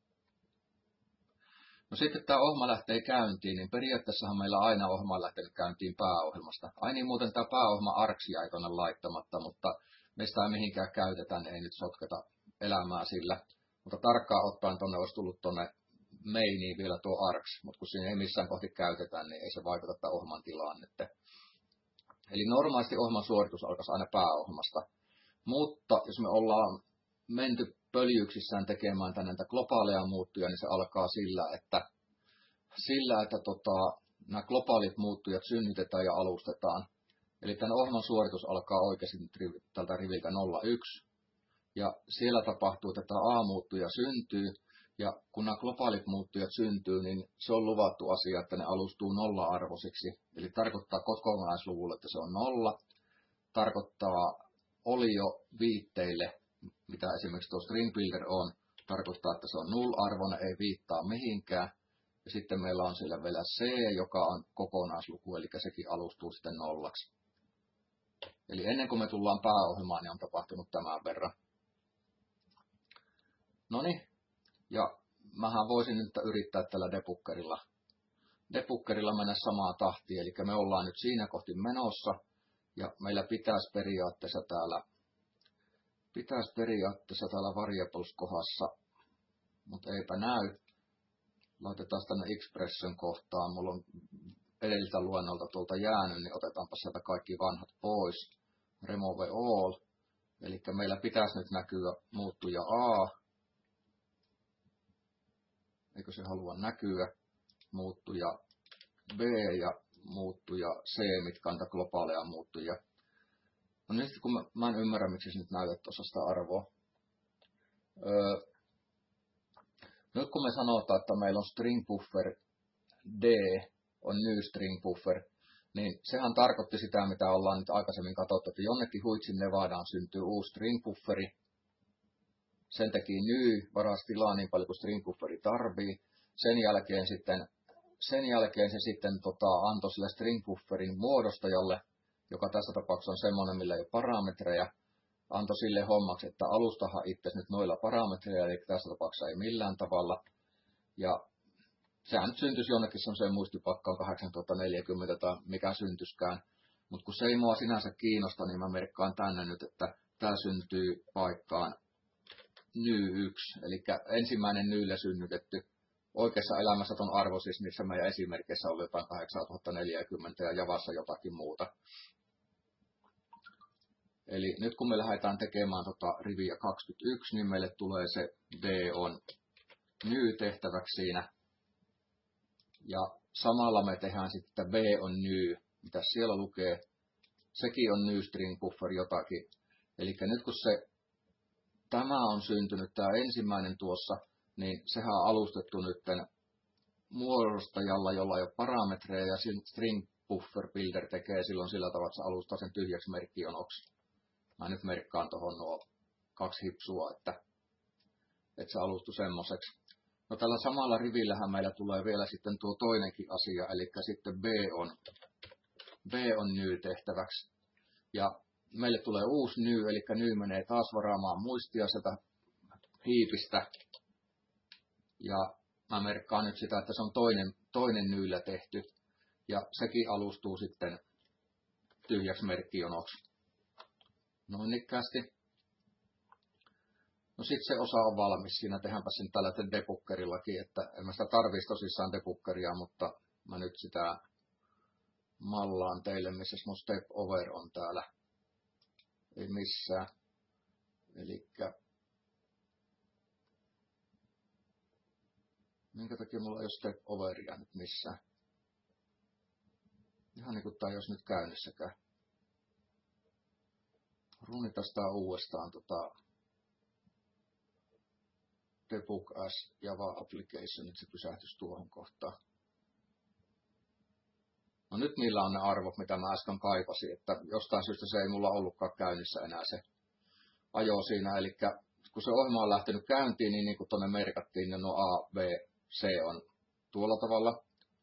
No sitten tämä ohjelma lähtee käyntiin, niin periaatteessahan meillä aina ohjelma on lähtenyt käyntiin pääohjelmasta. Ai niin muuten tämä pääohjelma arksi jäi tuonne laittamatta, mutta mistä ei mihinkään käytetään, niin ei nyt sotketa elämää sillä. Mutta tarkkaan ottaen tuonne olisi tullut tuonne mainiin vielä tuo arks, mutta kun siinä ei missään kohti käytetään, niin ei se vaikuta tämän ohjelman tilaan nyt. Eli normaalisti ohjelman suoritus alkaisi aina pääohjelmasta. Mutta jos me ollaan menty pöljyksissään tekemään tänne näitä globaaleja muuttuja, niin se alkaa sillä, että, sillä, että tota, nämä globaalit muuttujat synnytetään ja alustetaan. Eli tämän ohjelman suoritus alkaa oikeasti tältä riviltä nolla yksi. Ja siellä tapahtuu, että tämä A-muuttuja syntyy. Ja kun nämä globaalit muuttujat syntyy, niin se on luvattu asia, että ne alustuu nolla-arvoisiksi. Eli tarkoittaa kokonaisluvulle, että se on nolla. Tarkoittaa olio-viitteille, mitä esimerkiksi tuo string builder on, tarkoittaa, että se on null-arvoinen, ei viittaa mihinkään. Ja sitten meillä on siellä vielä C, joka on kokonaisluku, eli sekin alustuu sitten nollaksi. Eli ennen kuin me tullaan pääohjelmaan, niin on tapahtunut tämän verran. Noniin, ja mähän voisin nyt yrittää tällä debuggerilla, debuggerilla mennä samaa tahtia, eli me ollaan nyt siinä kohti menossa, ja meillä pitäisi periaatteessa täällä, pitäisi periaatteessa täällä variables-kohdassa, mutta eipä näy. Laitetaan tänne expression kohtaan, mulla on edelliseltä luennolta tuolta jäänyt, niin otetaanpa sieltä kaikki vanhat pois. Remove all. Eli meillä pitäisi nyt näkyä muuttuja A. Eikö se halua näkyä? Muuttuja B ja muuttuja C, mitkä on globaaleja muuttuja. No niin, kun mä, mä en ymmärrä, miksi se nyt näytät tuossa sitä arvoa. Öö, nyt kun me sanotaan, että meillä on string buffer D, on new string buffer, niin sehän tarkoitti sitä, mitä ollaan nyt aikaisemmin katsottu, että jonnekin huitsin Nevadaan syntyy uusi string bufferi. Sen teki new, varasi tilaa niin paljon kuin string bufferi tarvii. Sen jälkeen sitten, sen jälkeen se sitten tota, antoi sille string bufferin muodostajalle, joka tässä tapauksessa on semmoinen, millä ei ole parametreja, antoi sille hommaksi, että alustahan itse nyt noilla parametreilla, eli tässä tapauksessa ei millään tavalla. Ja sehän nyt syntyisi jonnekin semmoiseen muistipakkaan kahdeksantuhatta neljäkymmentä tai mikä syntyskään. Mutta kun se ei mua sinänsä kiinnosta, niin mä merkkaan tänne nyt, että tämä syntyy paikkaan ny yksi, eli ensimmäinen nylle synnytetty. Oikeassa elämässä ton arvo siis, missä meidän esimerkeissä oli jotain kahdeksantuhatta neljäkymmentä ja Javassa jotakin muuta. Eli nyt kun me lähdetään tekemään tota riviä kaksikymmentäyksi, niin meille tulee se D on ny tehtäväksi siinä. Ja samalla me tehdään sitten V on new, mitä siellä lukee. Sekin on new string buffer jotakin. Eli nyt kun se, tämä on syntynyt, tämä ensimmäinen tuossa, niin sehän on alustettu nytten muodostajalla, jolla ei ole parametreja, ja string buffer builder tekee silloin sillä tavalla, että se alustaa sen tyhjäksi merkkijonoksi. Mä nyt merkkaan tuohon nuo kaksi hipsua, että, että se alustui semmoiseksi. No tällä samalla rivillähän meillä tulee vielä sitten tuo toinenkin asia, eli sitten B on, B on new tehtäväksi. Ja meille tulee uusi new, eli new menee taas varaamaan muistia sieltä hiipistä. Ja mä merkkaan nyt sitä, että se on toinen, toinen nyyllä tehty. Ja sekin alustuu sitten tyhjäksi merkkijonoksi. Noin nikkäästi. No sit se osa on valmis. Siinä tehdäänpä sen tällä debuggerillakin, että en mä sitä tarvitsisi tosissaan debuggeria, mutta mä nyt sitä mallaan teille, missä mun step over on täällä. Ei missään. Elikkä minkä takia mulla ei ole step overia nyt missään? Ihan niin kuin tää ei olisi nyt käynnissäkään. Runitas tää uudestaan tota debug as Java application, että se pysähtyisi tuohon kohtaan. No nyt niillä on ne arvot, mitä mä äsken kaipasin, että jostain syystä se ei mulla ollutkaan käynnissä enää se ajo siinä. Eli kun se ohjelma on lähtenyt käyntiin, niin, niin kuin tuonne merkattiin, niin no A, B, C on tuolla tavalla.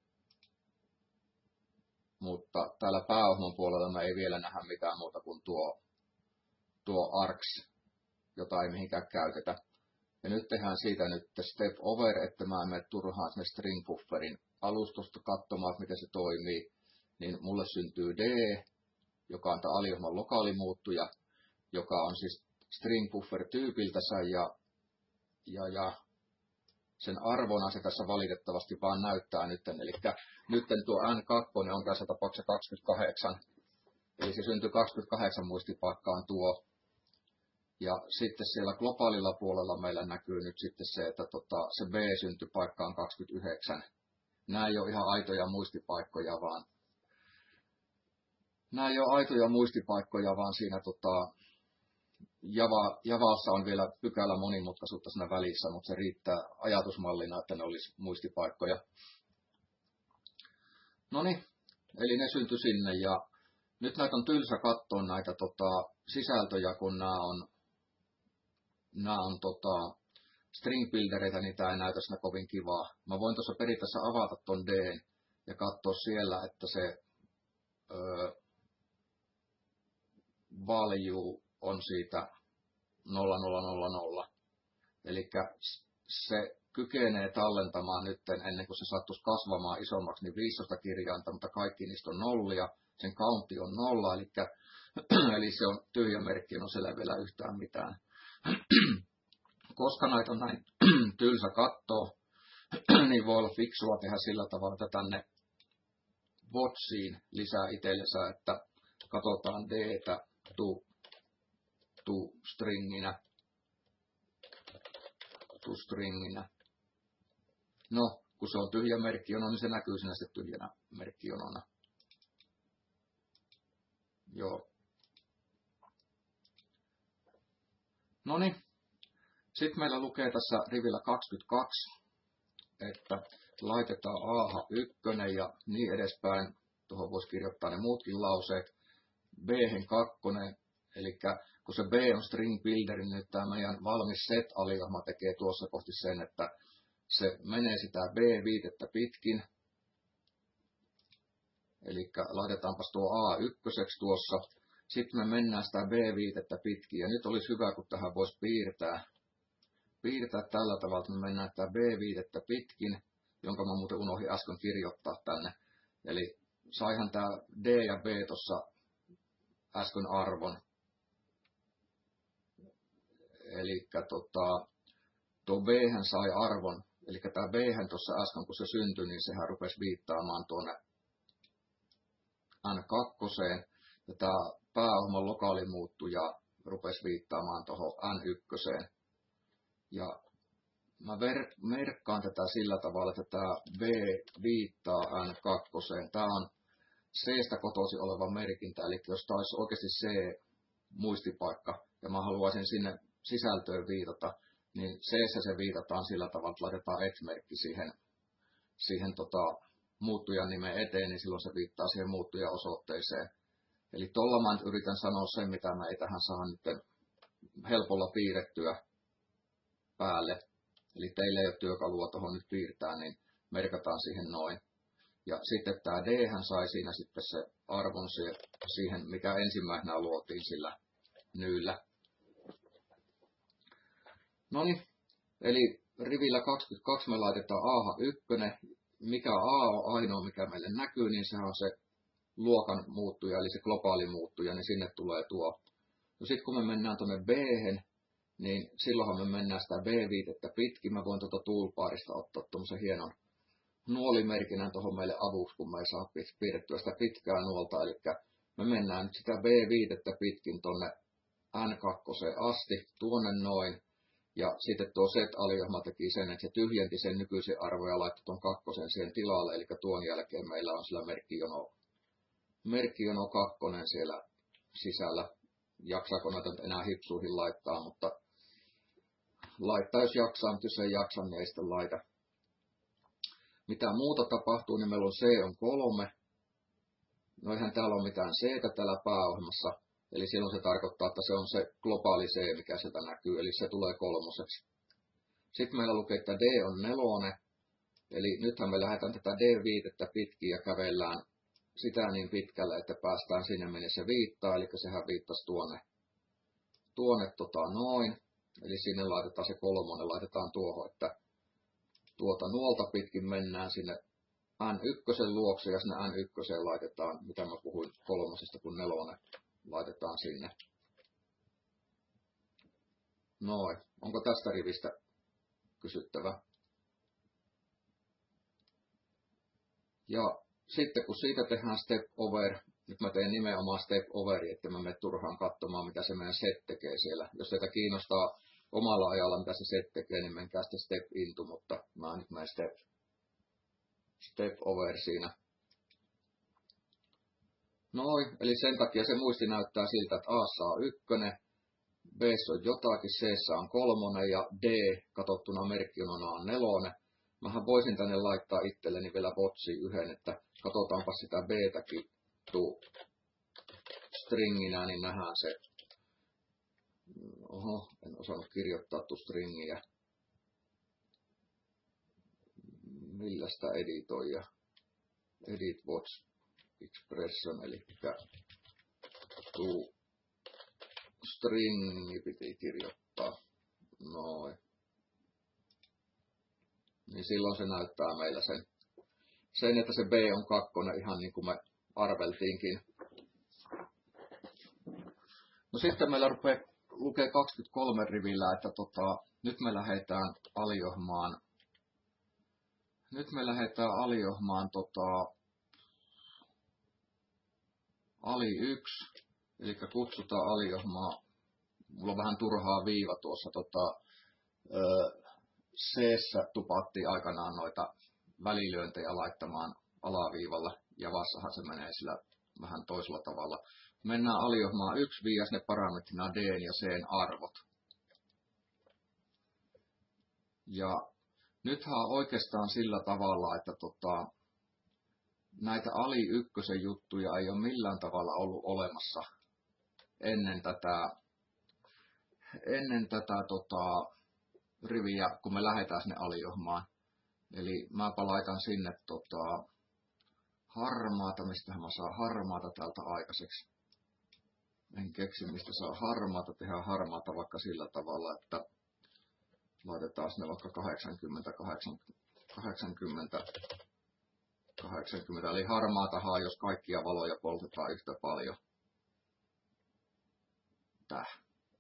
Mutta täällä pääohjelman puolella me ei vielä nähdä mitään muuta kuin tuo, tuo args, jota ei mihinkään käytetä. Ja nyt tehdään siitä nyt step over, että mä en mene turhaan sinne string bufferin alustosta katsomaan, että miten se toimii. Niin mulle syntyy D, joka on tämä aliohjelman lokaalimuuttuja, joka on siis string buffer tyypiltänsä ja, ja, ja sen arvona se tässä valitettavasti vaan näyttää nyt. Eli nyt tuo N kaksi on tässä tapauksessa kaksikymmentäkahdeksan. Eli se syntyy kaksikymmentäkahdeksan muistipaikkaan tuo. Ja sitten siellä globaalilla puolella meillä näkyy nyt sitten se, että tota, se B syntyi paikkaan kaksikymmentäyhdeksän. Nämä ei ole ihan aitoja muistipaikkoja, vaan nämä ei ole aitoja muistipaikkoja, vaan siinä tota, Java, Javassa on vielä pykälä monimutkaisuutta siinä välissä, mutta se riittää ajatusmallina, että ne olisi muistipaikkoja. No niin, eli ne syntyi sinne ja nyt näitä on tylsä katsoa näitä tota, sisältöjä, kun nämä on, nämä on tota, string buildereita, niin tämä ei näytä siinä kovin kivaa. Mä voin tuossa periaatteessa avata ton D ja katsoa siellä, että se öö, value on siitä nolla nolla nolla nolla. Eli se kykenee tallentamaan nyt ennen kuin se sattuisi kasvamaan isommaksi, niin viisitoista kirjainta, mutta kaikki niistä on nollia. Sen countti on nolla, eli, eli se on tyhjä merkki, no siellä ei vielä yhtään mitään. Koska näitä on näin tylsä katsoa, niin voi olla fiksua tehdä sillä tavalla, että tänne watchiin lisää itsellensä, että katsotaan D:tä to, to stringinä. To stringinä. No, kun se on tyhjä merkkijono, niin se näkyy siinä sitten tyhjänä merkkijonona. Joo. No niin. Sitten meillä lukee tässä rivillä kaksikymmentäkaksi, että laitetaan A H yksi ja niin edespäin. Tuohon voisi kirjoittaa ne muutkin lauseet. B kaksi, eli kun se B on string builder, niin nyt tämä meidän valmis set-aliohma tekee tuossa kohti sen, että se menee sitä B viitettä pitkin. Eli laitetaanpas tuo A yksi tuossa. Sitten me mennään sitä B viitettä pitkin. Ja nyt olisi hyvä, kun tähän voisi piirtää. Piirtää tällä tavalla, että me mennään tätä B viitettä pitkin, jonka mä muuten unohdin äsken kirjoittaa tänne. Eli saihan tämä D ja B tuossa äsken arvon. Eli tota, tuo B hän sai arvon. Eli tämä B hän tuossa äsken, kun se syntyi, niin sehän rupesi viittaamaan tuonne N kaksi. Ja tämä pääohjelman lokaalimuuttuja rupesi viittaamaan tuohon N yksi. Ja mä ver- merkkaan tätä sillä tavalla, että tämä B viittaa N kaksi. Tämä on C:stä kotoisin oleva merkintä, eli jos tämä olisi oikeasti C-muistipaikka, ja mä haluaisin sinne sisältöön viitata, niin C:ssä se viitataan sillä tavalla, että laitetaan et-merkki siihen, siihen tota, muuttujan nimen eteen, niin silloin se viittaa siihen muuttujan osoitteeseen. Eli tuolla mä nyt yritän sanoa sen, mitä mä ei tähän saa nyt helpolla piirrettyä päälle. Eli teillä ei ole työkalua tuohon nyt piirtää, niin merkataan siihen noin. Ja sitten tämä D hän sai siinä sitten se arvon siihen, mikä ensimmäisenä luotiin sillä nyyllä. No niin, eli rivillä kaksikymmentäkaksi me laitetaan A H yksi. Mikä A on ainoa, mikä meille näkyy, niin se on se luokan muuttuja, eli se globaali muuttuja, niin sinne tulee tuo. No sitten kun me mennään tuonne B-hen, niin silloinhan me mennään sitä B viitettä pitkin. Mä voin tuota toolbarista ottaa tuommoisen hienon nuolimerkinnän tuohon meille avuksi, kun me ei saa piirrettyä sitä pitkää nuolta. Eli me mennään nyt sitä B viitettä pitkin tuonne N kaksi asti, tuonne noin. Ja sitten tuo set-aliohma teki sen, että se tyhjenti sen nykyisen arvon ja laittoi tuon kakkosen siihen tilalle. Eli tuon jälkeen meillä on sillä merkkijono, merkkijono kakkonen siellä sisällä. Jaksaako näitä enää hipsuihin laittaa, mutta laittaa jos jaksaa, mutta jos ei jaksa, niin ei sitten laita. Mitä muuta tapahtuu, niin meillä on C on kolme. No eihän täällä ole mitään C:tä täällä pääohjelmassa. Eli silloin se tarkoittaa, että se on se globaali C, mikä sieltä näkyy, eli se tulee kolmoseksi. Sitten meillä lukee, että D on nelonen. Eli nythän me lähdetään tätä D viitettä pitkin ja kävellään sitä niin pitkälle, että päästään sinne, minne se viittaa, eli sehän viittasi tuonne, tuonne tota noin. Eli sinne laitetaan se kolmonen, laitetaan tuohon, että tuota nuolta pitkin mennään sinne N yksi luokse ja sinne N yksi laitetaan, mitä mä puhuin kolmosesta, kun nelonen laitetaan sinne. Noin, onko tästä rivistä kysyttävä? Ja sitten kun siitä tehdään step over, Nyt mä teen nimenomaan step overi, että mä menen turhaan katsomaan, mitä se meidän set tekee siellä. Jos teitä kiinnostaa omalla ajalla, mitä se set tekee, niin menkää sitten step into, mutta mä nyt menen step, step over siinä. Noin, eli sen takia se muisti näyttää siltä, että A:ssa on ykkönen, B:ssä on jotakin, C:ssä on kolmonen ja D katsottuna merkkionona on nelonen. Mähän voisin tänne laittaa itselleni vielä botsiin yhden, että katsotaanpa sitä B:täkin tuu stringinä, niin nähdään se. Oho, en osannut kirjoittaa tuu stringiä. Millä sitä editoi ja edit watch expression, eli mikä tuu stringi piti kirjoittaa. Noin. Niin silloin se näyttää meillä sen, sen että se B on kakkonen ihan niin kuin me arveltiinkin. No sitten meillä rupeaa lukee kaksikymmentäkolme rivillä, että tota, nyt me lähdetään aliohmaan, nyt me lähdetään aliohmaan tota, ali yksi, eli kutsutaan aliohmaa, mulla on vähän turhaa viiva tuossa, tota, C:ssä tupattiin aikanaan noita välilyöntejä laittamaan alaviivalla, ja vassahan se menee sillä vähän toisella tavalla. Mennään aliohmaan yksi, viias ne parametrina D ja C:n arvot. Ja nythän on oikeastaan sillä tavalla, että tota, näitä ali ykkösen juttuja ei ole millään tavalla ollut olemassa ennen tätä, ennen tätä tota, riviä, kun me lähdetään sinne aliohmaan. Eli mäpä laitan sinne tota, harmaata, mistähän mä saan harmaata täältä aikaiseksi. En keksi, mistä saa harmaata, tehdään harmaata vaikka sillä tavalla, että laitetaan sinne vaikka kahdeksankymmentä, kahdeksankymmentä, kahdeksankymmentä, eli harmaatahan, jos kaikkia valoja poltetaan yhtä paljon. Täh.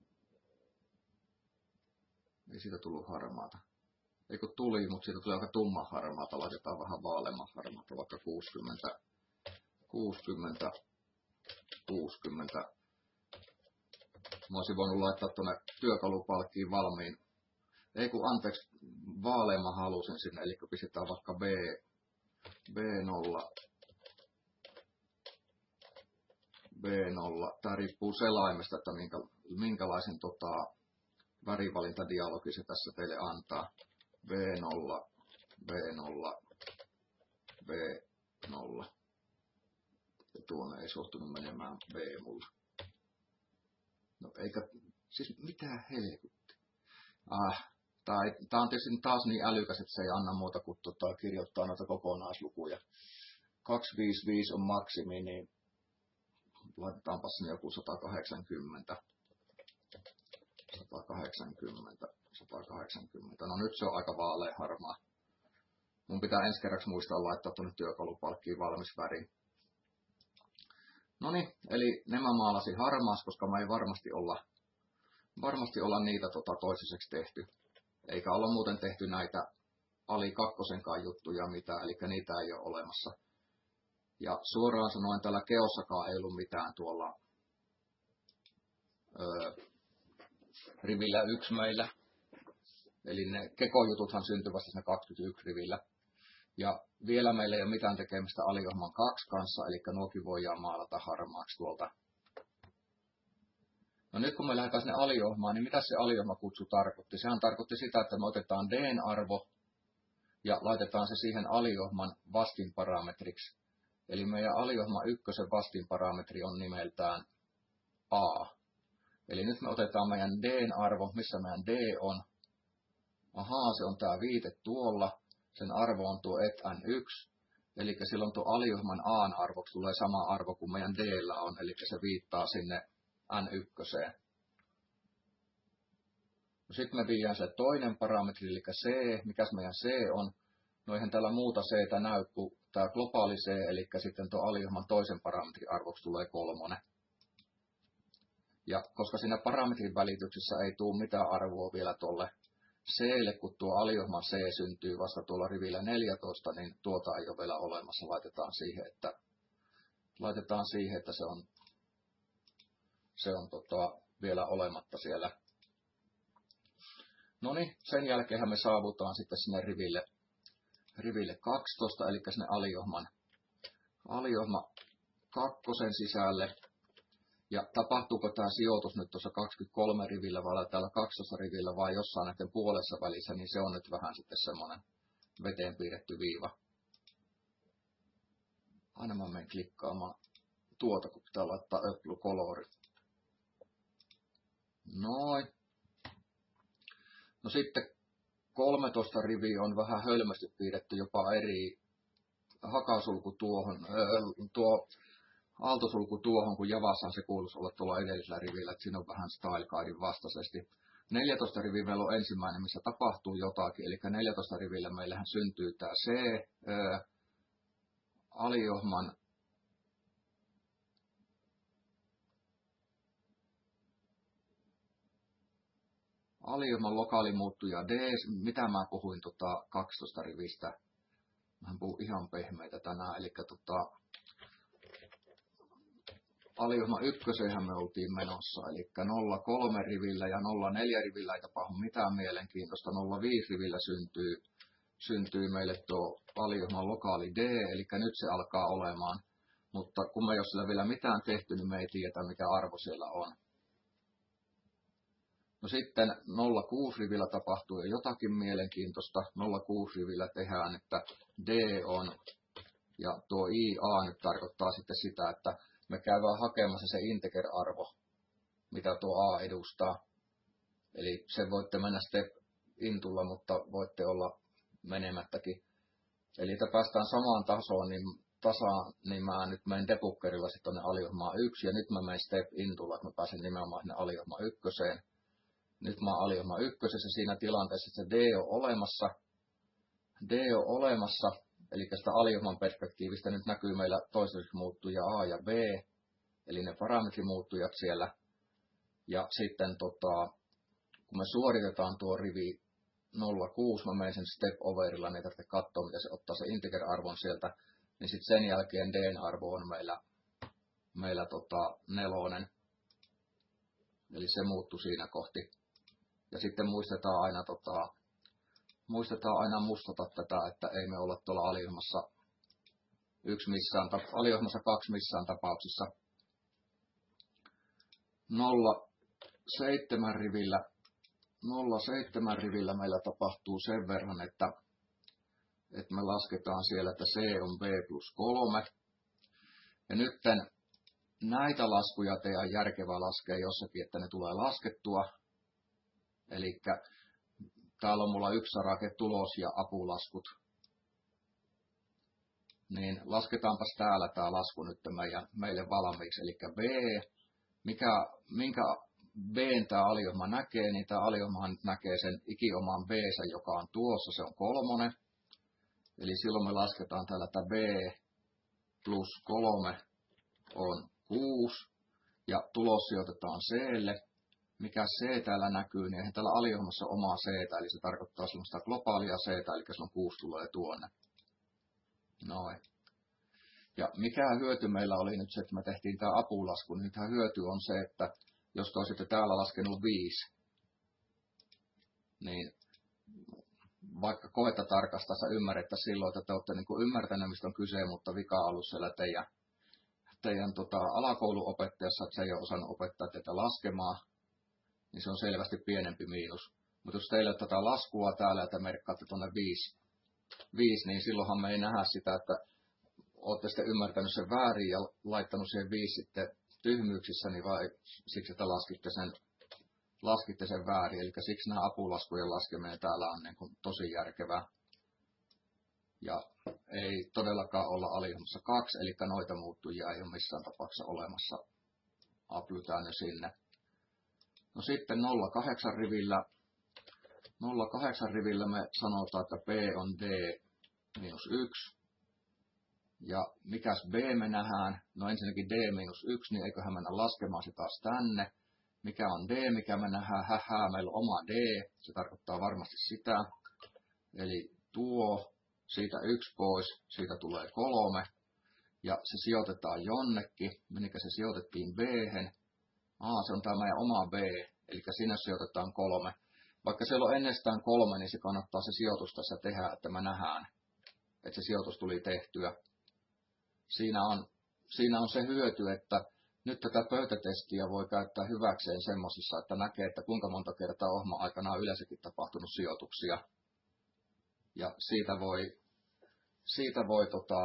Ei siitä tullut harmaata. Ei kun tuli, mutta siitä tuli aika tumma harmaata, laitetaan vähän vaaleamman harmaata, vaikka kuusikymmentä, kuusikymmentä, kuusikymmentä. Mä olisin voinut laittaa tuonne työkalupalkkiin valmiin. Ei kun anteeksi, vaaleamman halusin sinne, eli pistetään vaikka B, B nolla, B nolla. Tää riippuu selaimesta, että minkä, minkälaisen tota, värivalintadialogi se tässä teille antaa. B nolla, B nolla, B nolla. Ja tuonne ei suostunut menemään B mulla. No eikä, siis mitä helkutti. Ah, tää, tää on tietysti taas niin älykäs, että se ei anna muuta kuin tota, kirjoittaa noita kokonaislukuja. kaksisataaviisikymmentäviisi on maksimi, niin laitetaanpa sinne joku sata kahdeksankymmentä. sata kahdeksankymmentä, sata kahdeksankymmentä. No nyt se on aika vaalea harmaa. Mun pitää ensi kerraksi muistaa laittaa tuonne työkalupalkkiin valmis väri. Noniin, eli nämä maalasin harmaas, koska me ei varmasti olla, varmasti olla niitä tota, toiseksi tehty. Eikä olla muuten tehty näitä ali kakkosenkaan juttuja mitään, eli niitä ei ole olemassa. Ja suoraan sanoen tällä keossakaan ei ollut mitään tuolla öö, rivillä yksi meillä. Eli ne kekojututhan syntyi vasta siinä kaksikymmentäyksi rivillä. Ja vielä meillä ei ole mitään tekemistä aliohman kaksi kanssa, eli nuokin voidaan maalata harmaaksi tuolta. No nyt kun me lähdetään sinne aliohmaan, niin mitä se aliohmakutsu tarkoitti? Sehän tarkoitti sitä, että me otetaan D:n arvo ja laitetaan se siihen aliohman vastinparametriksi. Eli meidän aliohma ykkösen vastinparametri on nimeltään A. Eli nyt me otetaan meidän D:n arvo, missä meidän D on. Ahaa, se on tää viite tuolla. Sen arvo on tuo et n yksi. Eli silloin tuo aliohman A:n arvoksi tulee sama arvo kuin meidän D:llä on. Eli se viittaa sinne n yksi. No sitten me viedään se toinen parametri, eli C. Mikäs meidän C on? No eihän täällä muuta C:tä näy kuin tämä globaali C, eli sitten tuo aliohman toisen parametrin arvoksi tulee kolmonen. Ja koska siinä parametrin välityksessä ei tule mitään arvoa vielä tuolle C:lle, kun tuo aliohman C syntyy vasta tuolla rivillä neljätoista, niin tuota ei ole vielä olemassa. Laitetaan siihen, että laitetaan siihen, että se on, se on tota, vielä olematta siellä. No niin, sen jälkeen me saavutaan sitten sinne riville, riville kaksitoista, eli sinne aliohman, aliohma kakkosen sisälle. Ja tapahtuuko tämä sijoitus nyt tuossa kaksikymmentäkolme rivillä vai täällä kaksitoista rivillä vai jossain näiden puolessa välissä, niin se on nyt vähän sitten semmoinen veteen piirretty viiva. Aina mä menen klikkaamaan tuota, kun pitää laittaa Apple Color. Noin. No sitten kolmetoista riviä on vähän hölmästi piirretty jopa eri hakasulku tuohon, öö, tuo aaltosulku tuohon, kun Javassa se kuuluisi olla tuolla edellisellä rivillä, että siinä on vähän style guidin vastaisesti. neljätoista riviä meillä on ensimmäinen, missä tapahtuu jotakin, eli neljätoista rivillä meillähän syntyy tämä C, öö, aliohman aliohman lokaalimuuttuja D, mitä mä puhuin tota kaksitoista rivistä. Mä puhun ihan pehmeitä tänään, eli tota, aliohma ykkösenhän me oltiin menossa, eli nolla kolme rivillä ja nolla neljä rivillä ei tapahdu mitään mielenkiintoista, nolla viisi rivillä syntyy, syntyy meille tuo aliohman lokaali D, eli nyt se alkaa olemaan, mutta kun me ei ole sillä vielä mitään tehty, niin me ei tiedetä mikä arvo siellä on. No sitten nolla kuusi rivillä tapahtuu jo jotakin mielenkiintoista. nolla kuusi rivillä tehdään, että D on, ja tuo I A nyt tarkoittaa sitten sitä, että me käydään hakemassa se integer-arvo, mitä tuo A edustaa. Eli se voitte mennä step intulla, mutta voitte olla menemättäkin. Eli että päästään samaan tasoon, niin tasaan, niin mä nyt menen debuggerilla sitten tuonne aliohmaan yksi, ja nyt mä menen step intulla, että mä pääsen nimenomaan sinne aliohmaan ykköseen. Nyt mä oon aliohma ykkösessä siinä tilanteessa, että se D on olemassa. D on olemassa, eli sitä aliohman perspektiivistä nyt näkyy meillä toiseksi muuttuja A ja B, eli ne parametrimuuttujat siellä. Ja sitten tota, kun me suoritetaan tuo rivi nolla kuusi, mä menen sen step overilla, niin ei tarvitse katsoa, mitä se ottaa se integer-arvon sieltä, niin sitten sen jälkeen D:n arvo on meillä, meillä tota, nelonen. Eli se muuttuu siinä kohti. Ja sitten muistetaan aina, tota, muistetaan aina mustata tätä, että ei me olla tuolla aliohmassa yksi missään, aliohmassa kaksi missään tapauksessa. nolla seitsemän rivillä, nolla seitsemän rivillä meillä tapahtuu sen verran, että, että me lasketaan siellä, että C on B plus kolme. Ja nytten näitä laskuja teidän järkevää laskea jossakin, että ne tulee laskettua. Eli täällä on mulla yksi sarake tulos- ja apulaskut. Niin lasketaanpas täällä tämä lasku nyt meidän, meille valmiiksi. Eli B, mikä, minkä B:n tämä aliohma näkee, niin tämä aliohmahan nyt näkee sen ikioman B:sä, joka on tuossa, se on kolmonen. Eli silloin me lasketaan täällä, että B plus kolme on kuusi. Ja tulos sijoitetaan C:lle. Mikä C täällä näkyy, niin eihän täällä aliohmassa omaa C, eli se tarkoittaa sellaista globaalia C, eli silloin kuusi tulee tuonne. Noin. Ja mikä hyöty meillä oli nyt se, että me tehtiin tämä apulasku, niin nythän hyöty on se, että jos te olisitte täällä laskenut viisi, niin vaikka koetta tarkastaa, sä ymmärrettä silloin, että te olette niin kuin ymmärtäneet, mistä on kyse, mutta vika on ollut siellä teidän, teidän tota, alakouluopettajassa, että se ei ole osannut opettaa teitä laskemaan, niin se on selvästi pienempi miinus. Mutta jos teillä on tätä laskua täällä, että merkkaatte tuonne viisi, viisi, niin silloinhan me ei nähdä sitä, että olette sitten ymmärtänyt sen väärin ja laittanut siihen viisi sitten tyhmyyksissä, niin vai siksi, että laskitte sen, laskitte sen väärin. Eli siksi nämä apulaskujen laskeminen täällä on niin kuin tosi järkevää. Ja ei todellakaan olla aliohmassa kaksi, eli noita muuttujia ei ole missään tapauksessa olemassa. Aplytään jo sinne. No sitten nolla kahdeksan rivillä, nolla kahdeksan rivillä me sanotaan, että B on D miinus yksi. Ja mikäs B me nähdään? No ensinnäkin D miinus yksi, niin eiköhän mennä laskemaan se taas tänne. Mikä on D, mikä me nähdään? Hähää, meillä on oma D, se tarkoittaa varmasti sitä. Eli tuo, siitä yksi pois, siitä tulee kolme. ja se sijoitetaan jonnekin. Menikä se sijoitettiin B-hen. Aa, se on tämä meidän oma B, eli sinne sijoitetaan kolme. Vaikka siellä on ennestään kolme, niin se kannattaa se sijoitus tässä tehdä, että me nähdään, että se sijoitus tuli tehtyä. Siinä on, siinä on se hyöty, että nyt tätä pöytätestiä voi käyttää hyväkseen semmoisissa, että näkee, että kuinka monta kertaa ohjelman aikana on yleensäkin tapahtunut sijoituksia. Ja siitä voi, siitä voi tota,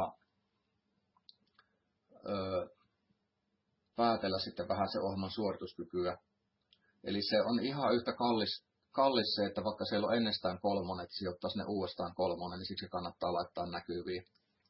ö, päätellä sitten vähän se ohjelman suorituskykyä. Eli se on ihan yhtä kallis, kallis se, että vaikka siellä on ennestään kolmonen, että sijoittaa sinne uudestaan kolmonen, niin siksi kannattaa laittaa näkyviin.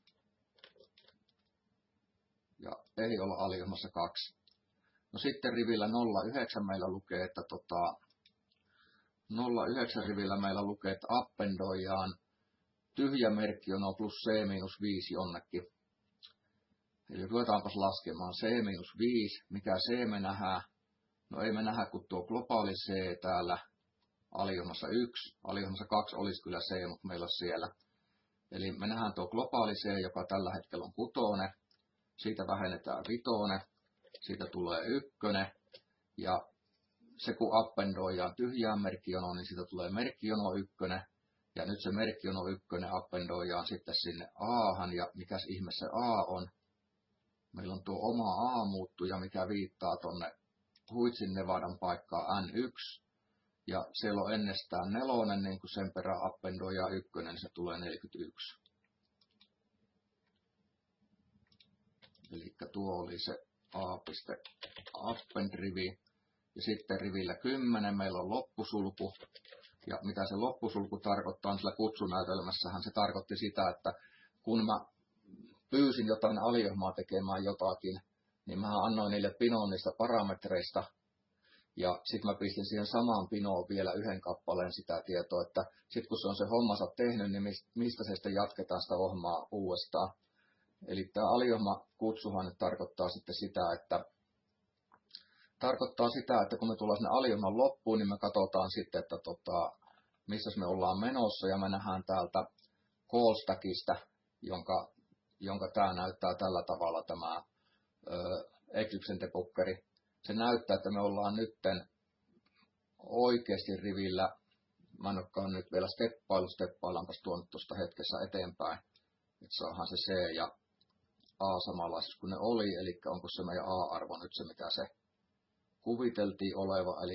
Ja ei olla aliohjelmassa kaksi. No sitten rivillä nolla yhdeksän meillä lukee, että tota, nolla yhdeksän rivillä meillä lukee, että appendoidaan tyhjä merkki on plus C miinus viisi jonnekin. Eli ruvetaanpas laskemaan C miinus viisi. Mikä C me nähdään? No ei me nähdä kuin tuo globaali C täällä aliohjelmassa yksi. Aliohjelmassa kaksi olisi kyllä C, mutta meillä on siellä. Eli me nähdään tuo globaali C, joka tällä hetkellä on kutonen. Siitä vähennetään vitone. Siitä tulee ykkönen. Ja se kun appendoidaan tyhjään merkkijonoon, niin siitä tulee merkkijono ykkönen. Ja nyt se merkkijono ykkönen appendoidaan sitten sinne A:han. Ja mikäs ihme se A on? Meillä on tuo oma A-muuttuja, mikä viittaa tonne Huitsin Nevadan paikkaa N yksi. Ja siellä on ennestään nelonen, niin kun sen perään appendoidaan ykkönen, niin se tulee neljäkymmentäyksi. Eli tuo oli se A.append-rivi. Ja sitten rivillä kymmenen meillä on loppusulku. Ja mitä se loppusulku tarkoittaa, sillä kutsunäytelmässähän se tarkoitti sitä, että kun mä pyysin jotain aliohjelmaa tekemään jotakin, niin mä annoin niille pinoon niistä parametreista. Ja sitten mä pistin siihen samaan pinoon vielä yhden kappaleen sitä tietoa, että sitten kun se on se hommansa tehnyt, niin mistä se sitten jatketaan sitä ohjelmaa uudestaan. Eli tämä aliohjelmakutsuhan nyt tarkoittaa sitten sitä, että tarkoittaa sitä, että kun me tullaan sinne aliohjelman loppuun, niin me katsotaan sitten, että tota, missä me ollaan menossa, ja me nähdään täältä call stackista, jonka, jonka tämä näyttää tällä tavalla, tämä ö, Eclipsen debuggeri. Se näyttää, että me ollaan nytten oikeasti rivillä, mä en olekaan nyt vielä steppailu, steppaillaanpas tuon tuosta hetkessä eteenpäin, että saadaan se C ja A samanlaisessa kuin ne oli, eli onko se meidän A-arvo nyt se, mitä se kuviteltiin oleva, eli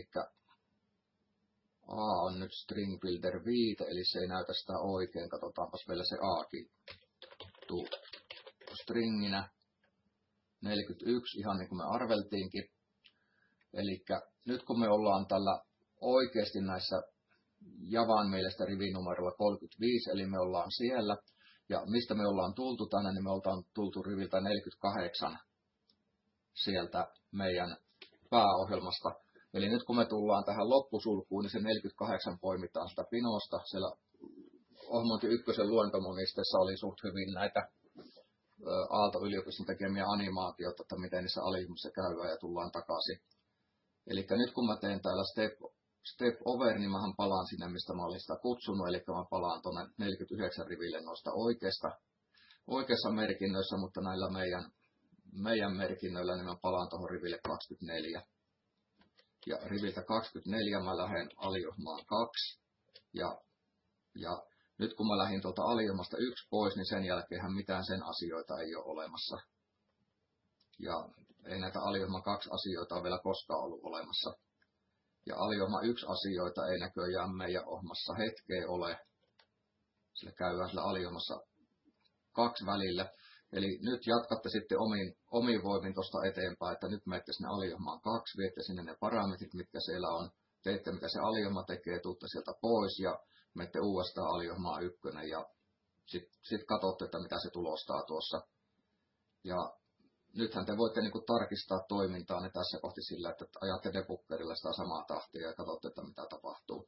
A on nyt string builder viisi, eli se ei näytä sitä oikein, katsotaanpas vielä se Akin tuu stringinä neljäkymmentäyksi, ihan niin kuin me arveltiinkin. Eli nyt kun me ollaan tällä oikeasti näissä Javan mielestä rivinumerolla kolmekymmentäviisi, eli me ollaan siellä, ja mistä me ollaan tultu tänne, niin me ollaan tultu riviltä neljäkymmentäkahdeksan sieltä meidän pääohjelmasta. Eli nyt kun me tullaan tähän loppusulkuun, niin se neljäkymmentäkahdeksan poimitaan sitä pinosta. Siellä ohjelmointi ykkösen luentomonisteessa oli suht hyvin näitä Aalto-yliopiston tekemiä animaatioita, että miten niissä alihmissa käydään ja tullaan takaisin. Eli nyt kun mä teen täällä step, step over, niin mähän palaan sinne, mistä mä olin sitä kutsunut. Eli mä palaan tuonne neljäkymmentäyhdeksän riville noista oikeasta, oikeassa merkinnöissä, mutta näillä meidän, meidän merkinnöillä niin mä palaan tuohon riville kaksikymmentäneljä. Ja riviltä kaksikymmentäneljä mä lähden aliohjelmaan kaksi. Ja, ja nyt kun mä lähdin tuolta aliohjelmasta yksi pois, niin sen jälkeenhän mitään sen asioita ei ole olemassa. Ja ei näitä aliohjelman kaksi asioita ole vielä koskaan ollut olemassa. Ja aliohjelma yksi asioita ei näköjään meidän ohjelmassa hetkeä ole. Sillä käydään sillä aliohjelmassa kaksi välillä. Eli nyt jatkatte sitten omiin, omiin voimin tuosta eteenpäin, että nyt menette sinne aliohjelmaan kaksi, viette sinne ne parametrit, mitkä siellä on, teette mitä se aliohjelma tekee, tuutte sieltä pois ja menette uudestaan aliohjelmaan ykkönen ja sitten sit katsotte, että mitä se tulostaa tuossa. Ja nythän te voitte niinku tarkistaa toimintaanne tässä kohti sillä, että ajatte debuggerilla sitä samaa tahtia ja katsotte, että mitä tapahtuu.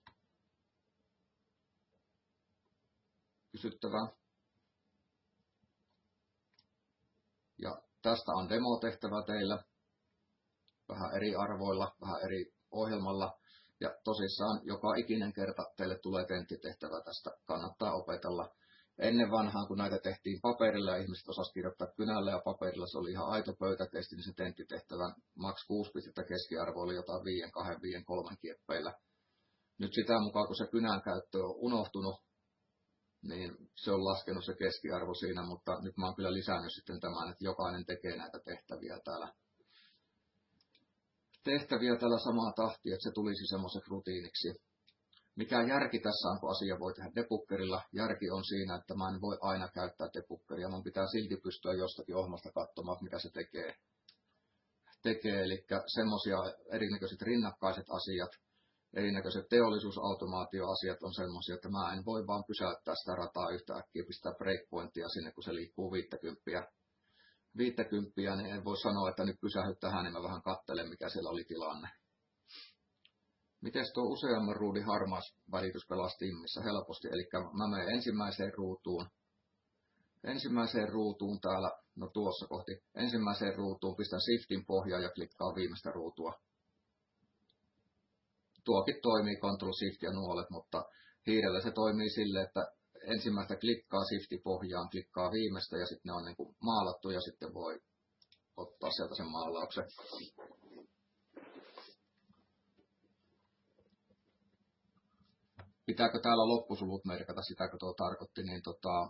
Kysyttävää. Ja tästä on demotehtävä teillä. Vähän eri arvoilla, vähän eri ohjelmalla. Ja tosissaan joka ikinen kerta teille tulee tenttitehtävä tästä. Kannattaa opetella. ennen vanhaan, kun näitä tehtiin paperilla ja ihmiset osasivat kirjoittaa kynällä ja paperilla, se oli ihan aito pöytätesti, niin se tenttitehtävän maks kuusi pistettä keskiarvo oli jotain viisi, kaksi, viisi, kolme kieppeillä. Nyt sitä mukaan, kun se kynän käyttö on unohtunut, niin se on laskenut se keskiarvo siinä, mutta nyt mä oon kyllä lisännyt sitten tämän, että jokainen tekee näitä tehtäviä täällä. Tehtäviä tällä samaa tahtia, että se tulisi semmoiseksi rutiiniksi. Mikä järki tässä on, kun asia voi tehdä debuggerilla? Järki on siinä, että mä en voi aina käyttää debuggeria. Mun pitää silti pystyä jostakin ohjelmasta katsomaan, mitä se tekee. tekee. Eli semmoisia erinäköiset rinnakkaiset asiat, erinäköiset teollisuusautomaatioasiat on semmoisia, että mä en voi vaan pysäyttää sitä rataa yhtäkkiä, pistää breakpointia sinne, kun se liikkuu viittäkymppiä. Viittäkymppiä, niin en voi sanoa, että nyt pysähdy tähän, niin mä vähän katselen, mikä siellä oli tilanne. Miten tuo useamman ruudin harmas välitys pelaa Steamissa helposti? Eli mä menen ensimmäiseen ruutuun. Ensimmäiseen ruutuun täällä, no tuossa kohti. Ensimmäiseen ruutuun pistän Shiftin pohjaan ja klikkaan viimeistä ruutua. Tuokin toimii Control Shift ja nuolet, mutta hiirellä se toimii sille, että ensimmäistä klikkaa Shiftin pohjaan, klikkaa viimeistä ja sitten ne on niin kuin maalattu ja sitten voi ottaa sieltä sen maalauksen. Pitääkö täällä loppusulut merkata, sitäkö tuo tarkoitti, niin tota,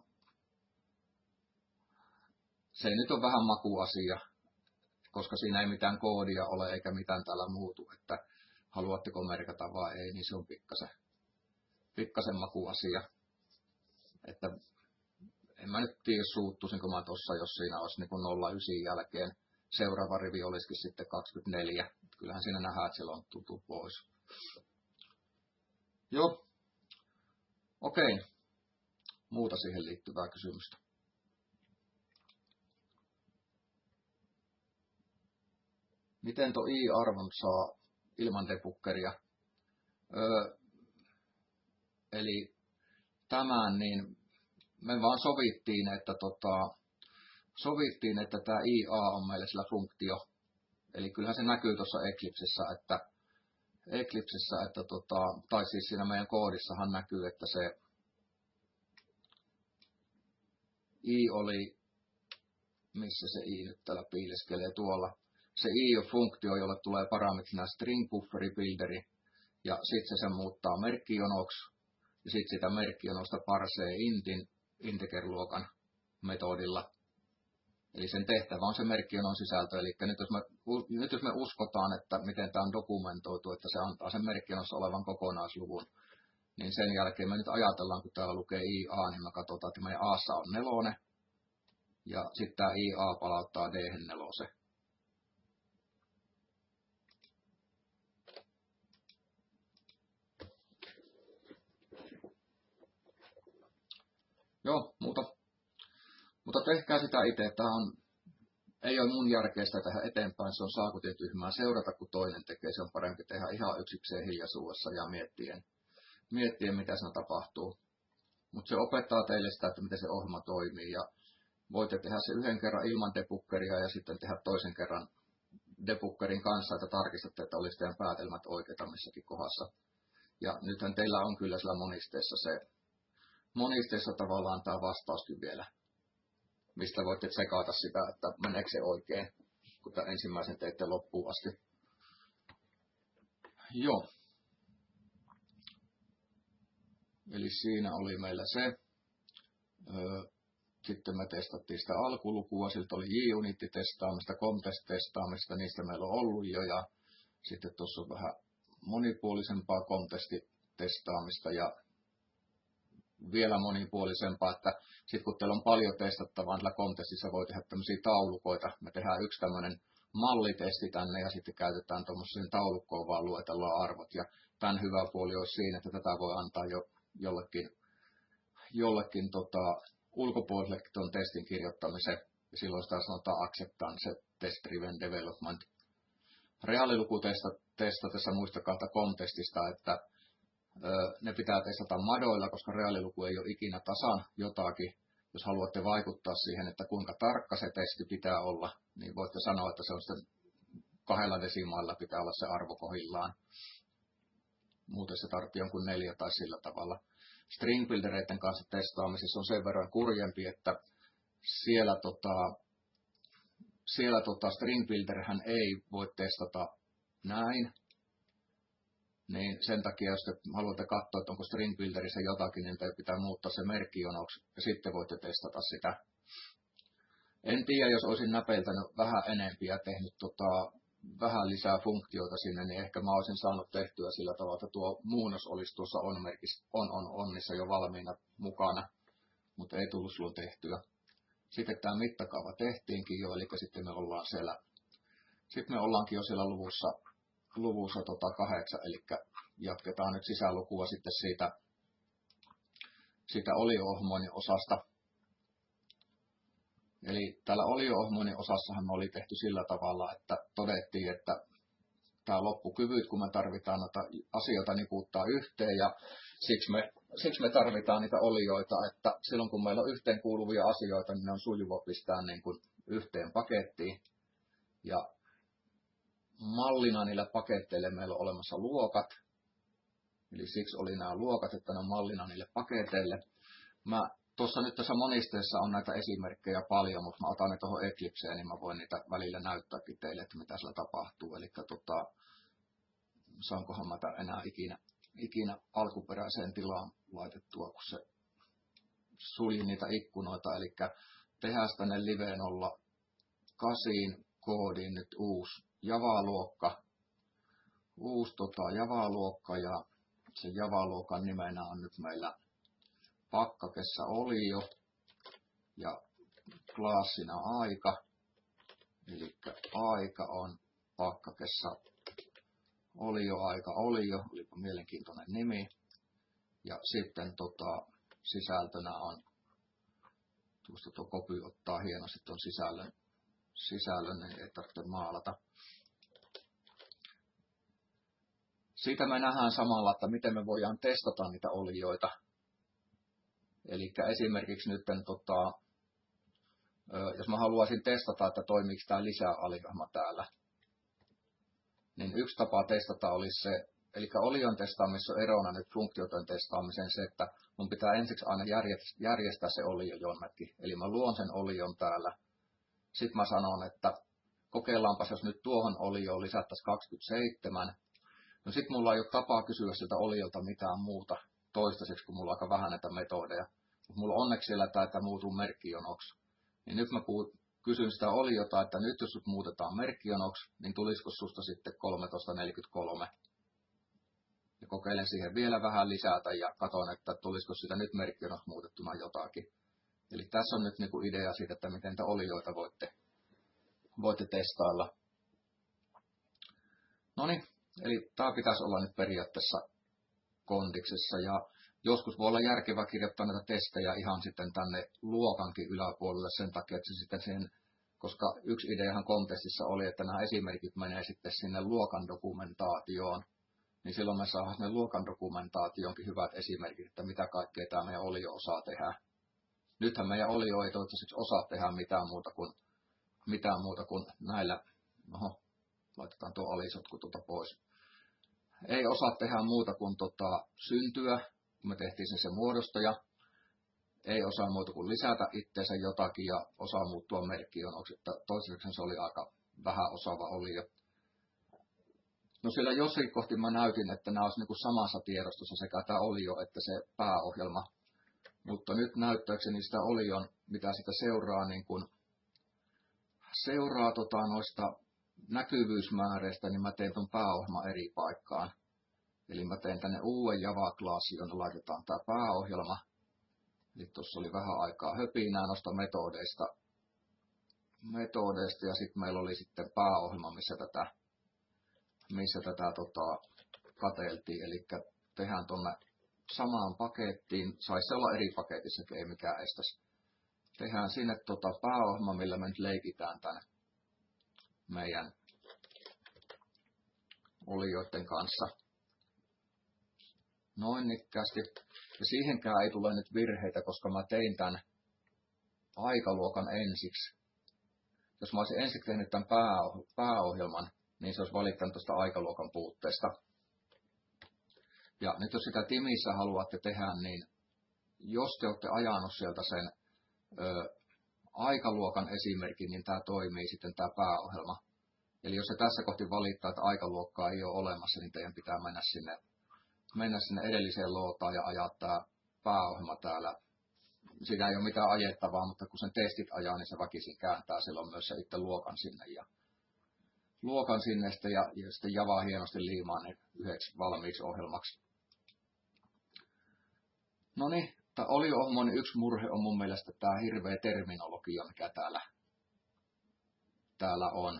se nyt on vähän makuasia, koska siinä ei mitään koodia ole eikä mitään täällä muutu, että haluatteko merkata vai ei, niin se on pikkasen, pikkasen makuasia. Että en mä nyt tiedä suuttuisinko mä tossa, jos siinä olisi niin kuin nolla yhdeksän jälkeen. Seuraava rivi olisikin sitten kaksikymmentäneljä. Kyllähän siinä nähdään, että siellä on tuttu pois. Joo. Okei. Muuta siihen liittyvää kysymystä. Miten tuo i-arvon saa ilman debuggeria? Öö, eli tämän, niin me vaan sovittiin, että tota, sovittiin, että tämä I A on meille sillä funktio. Eli kyllähän se näkyy tuossa Eclipsessä, että Eclipsessä, että tota, tai siis siinä meidän koodissahan näkyy, että se I oli, missä se I nyt täällä piileskelee tuolla. Se I on funktio, jolle tulee parametrina string bufferi builderi, ja sitten se sen muuttaa merkkijonoksi, ja sitten sitä merkkijonosta parsee intin integer-luokan metodilla. Eli sen tehtävä on se merkkijonon sisältö. Eli nyt jos, me, nyt jos me uskotaan, että miten tämä on dokumentoitu, että se antaa sen merkkijonossa olevan kokonaisluvun, niin sen jälkeen me nyt ajatellaan, kun täällä lukee I A, niin me katsotaan, että meidän A:ssa on nelonen, ja sitten tämä I A palauttaa D-hen nelosen. Joo, muuta. Mutta tehkää sitä itse. Tämä on, ei ole mun järkeistä tehdä eteenpäin. Se on saakutin tyhmää seurata, kun toinen tekee. Se on parempi tehdä ihan yksikseen hiljaisuudessa ja miettien, miettien mitä siinä tapahtuu. Mutta se opettaa teille sitä, että miten se ohjelma toimii. Ja voitte tehdä se yhden kerran ilman debuggeria ja sitten tehdä toisen kerran debuggerin kanssa, että tarkistatte, että olisi teidän päätelmät oikeita missäkin kohdassa. Ja nythän teillä on kyllä sillä monisteessa se monisteessa tavallaan tämä vastauskin vielä, mistä voitte tsekata sitä, että meneekö se oikein, kun tämän ensimmäisen teitte loppuun asti. Joo. Eli siinä oli meillä se. Sitten me testattiin sitä alkulukua, siltä oli JUnit-testaamista, Comtest-testaamista, niistä meillä on ollut jo, ja sitten tuossa on vähän monipuolisempaa Comtest-testaamista, ja vielä monipuolisempaa, että sitten kun teillä on paljon testattavaa tällä Comtestissa, voi tehdä tämmöisiä taulukoita. Me tehdään yksi tämmöinen mallitesti tänne ja sitten käytetään tuommoiseen taulukkoon vaan luetellaan arvot. Ja tämän hyvä puoli olisi siinä, että tätä voi antaa jo jollekin, jollekin tota, ulkopuoliselle tuon testin kirjoittamisen. Ja silloin sitä sanotaan acceptance test driven development. Reaalilukutesta testatessa muistakaa Comtestista, että ne pitää testata madoilla, koska reaaliluku ei ole ikinä tasan jotakin. Jos haluatte vaikuttaa siihen, että kuinka tarkka se testi pitää olla, niin voitte sanoa, että se on sitten kahdella desimailla pitää olla se arvo kohdillaan. Muuten se tarvitsee jonkun neljä tai sillä tavalla. stringbuildereiden kanssa testaamisessa on sen verran kurjempi, että siellä, tota, siellä tota stringbuilderhän ei voi testata näin. Niin sen takia, jos te haluatte katsoa, että onko stringbuilderissä jotakin, niin te pitää muuttaa se merkkijonoksi ja sitten voitte testata sitä. En tiedä, jos olisin näpeiltänyt vähän enempiä ja tehnyt tota, vähän lisää funktioita sinne, niin ehkä mä olisin saanut tehtyä sillä tavalla, että tuo muunnos olisi tuossa on-merkissä, on, on, onnissa jo valmiina mukana, mutta ei tullut silloin tehtyä. Sitten tämä mittakaava tehtiinkin jo, eli sitten me ollaan siellä, sitten me ollaankin jo siellä luvussa, luvussa tota kahdeksan, eli jatketaan nyt sisälukua sitten siitä, siitä olio-ohmonin osasta. Eli täällä olio-ohmonin osassahan me oli tehty sillä tavalla, että todettiin, että tämä loppukyvyt, kun me tarvitaan noita asioita niputtaa yhteen, ja siksi me, siksi me tarvitaan niitä olioita, että silloin kun meillä on yhteen kuuluvia asioita, niin ne on sujuva pistää niin kuin yhteen pakettiin. Ja mallina niille paketteille meillä on olemassa luokat, eli siksi oli nämä luokat, että ne on mallina niille paketeille. Mä Tuossa nyt tässä monisteessa on näitä esimerkkejä paljon, mutta mä otan ne tuohon Eclipseen, niin mä voin niitä välillä näyttääkin teille, että mitä siellä tapahtuu. Eli tota, saankohan mä tämän enää ikinä, ikinä alkuperäiseen tilaan laitettua, kun se sulji niitä ikkunoita. Eli tehdään tänne live nolla kahdeksan koodiin nyt uusi Java-luokka. Uusi tota, Java-luokka, ja sen Java-luokan nimenä on nyt meillä pakkakessa olio ja klaassina aika, eli aika on pakkakessa olio, aika olio, olipa mielenkiintoinen nimi, ja sitten tota, sisältönä on, tuosta tuo copy ottaa hienosti tuon sisällön, sisällön, niin ei tarvitse maalata. Siitä me nähdään samalla, että miten me voidaan testata niitä olioita. Eli esimerkiksi nyt, tota, jos mä haluaisin testata, että toimiiko tämä lisäaliohjelma täällä, niin yksi tapa testata olisi se, eli olion testaamissa on erona nyt funktioiden testaamisen se, että mun pitää ensiksi aina järjestää se olio jonnekin. Eli mä luon sen olion täällä. Sitten mä sanon, että kokeillaanpas, jos nyt tuohon olioon lisättäisiin kaksikymmentäseitsemän. No sit mulla ei ole tapaa kysyä siltä oliolta mitään muuta toistaiseksi, kun mulla on aika vähän näitä metodeja. Mutta mulla onneksi siellä tämä, että muutuu merkkijonoksi. Niin nyt mä puhut, kysyn sitä oliota, että nyt jos muutetaan merkkijonoksi, niin tulisiko susta sitten kolmetoista neljäkymmentäkolme. Ja kokeilen siihen vielä vähän lisätä ja katson, että tulisiko sitä nyt merkkijonoksi muutettuna jotakin. Eli tässä on nyt niinku idea siitä, että miten te olioita voitte, voitte testailla. Noniin, eli tämä pitäisi olla nyt periaatteessa kondiksessa, ja joskus voi olla järkevää kirjoittaa näitä testejä ihan sitten tänne luokankin yläpuolelle sen takia, että se sitten siihen, koska yksi ideahan kontestissa oli, että nämä esimerkit menee sitten sinne luokan dokumentaatioon, niin silloin me saadaan sinne luokan dokumentaatioonkin hyvät esimerkit, että mitä kaikkea tämä meidän olio osaa tehdä. Nythän meidän olio ei toivottavasti osaa tehdä mitään muuta kuin, mitään muuta kuin näillä, oho, laitetaan tuo alisotku tuota pois. Ei osaa tehdä muuta kuin tota, syntyä, kun me tehtiin sen se muodostaja. Ei osaa muuta kuin lisätä itseensä jotakin ja osaa muuttua merkkijonoksi, että toiseksi se oli aika vähän osaava olio. No siellä jossakin kohti mä näytin, että nämä olisi niin kuin samassa tiedostossa sekä tämä olio että se pääohjelma. Mutta nyt näyttääkseni sitä olion, mitä sitä seuraa, niin kun seuraa tota noista näkyvyysmääreistä, niin mä teen ton pääohjelman eri paikkaan. Eli mä teen tänne uuden Java-klassin, jonne laitetaan tämä pääohjelma. Eli tuossa oli vähän aikaa höpinää noista metodeista. metodeista ja sitten meillä oli sitten pääohjelma, missä tätä, missä tätä tota, katseltiin. Eli tehdään tuonne samaan pakettiin, saisi olla eri paketissakin, ei mikään estäisi. Tehdään sinne tota pääohjelma, millä me nyt leikitään tämän meidän olioiden kanssa. Noin nikkästi. Ja siihenkään ei tule nyt virheitä, koska mä tein tämän aikaluokan ensiksi. Jos mä olisin ensin tehnyt tämän pääohjelman, niin se olisi valittanut tuosta aikaluokan puutteesta. Ja nyt jos sitä timissä haluatte tehdä, niin jos te olette ajanut sieltä sen ö, aikaluokan esimerkin, niin tämä toimii sitten tämä pääohjelma. Eli jos se tässä kohti valittaa, että aikaluokkaa ei ole olemassa, niin teidän pitää mennä sinne, mennä sinne edelliseen lootaan ja ajaa tämä pääohjelma täällä. Siinä ei ole mitään ajettavaa, mutta kun sen testit ajaa, niin se väkisin kääntää silloin myös se itse luokan sinne. Ja luokan sinne sitten ja, ja sitten javaa hienosti liimaan niin yhdeksi valmiiksi ohjelmaksi. No niin, tämä olio-ohjelmoinnin yksi murhe on mun mielestä tämä hirveä terminologia, mikä täällä, täällä on.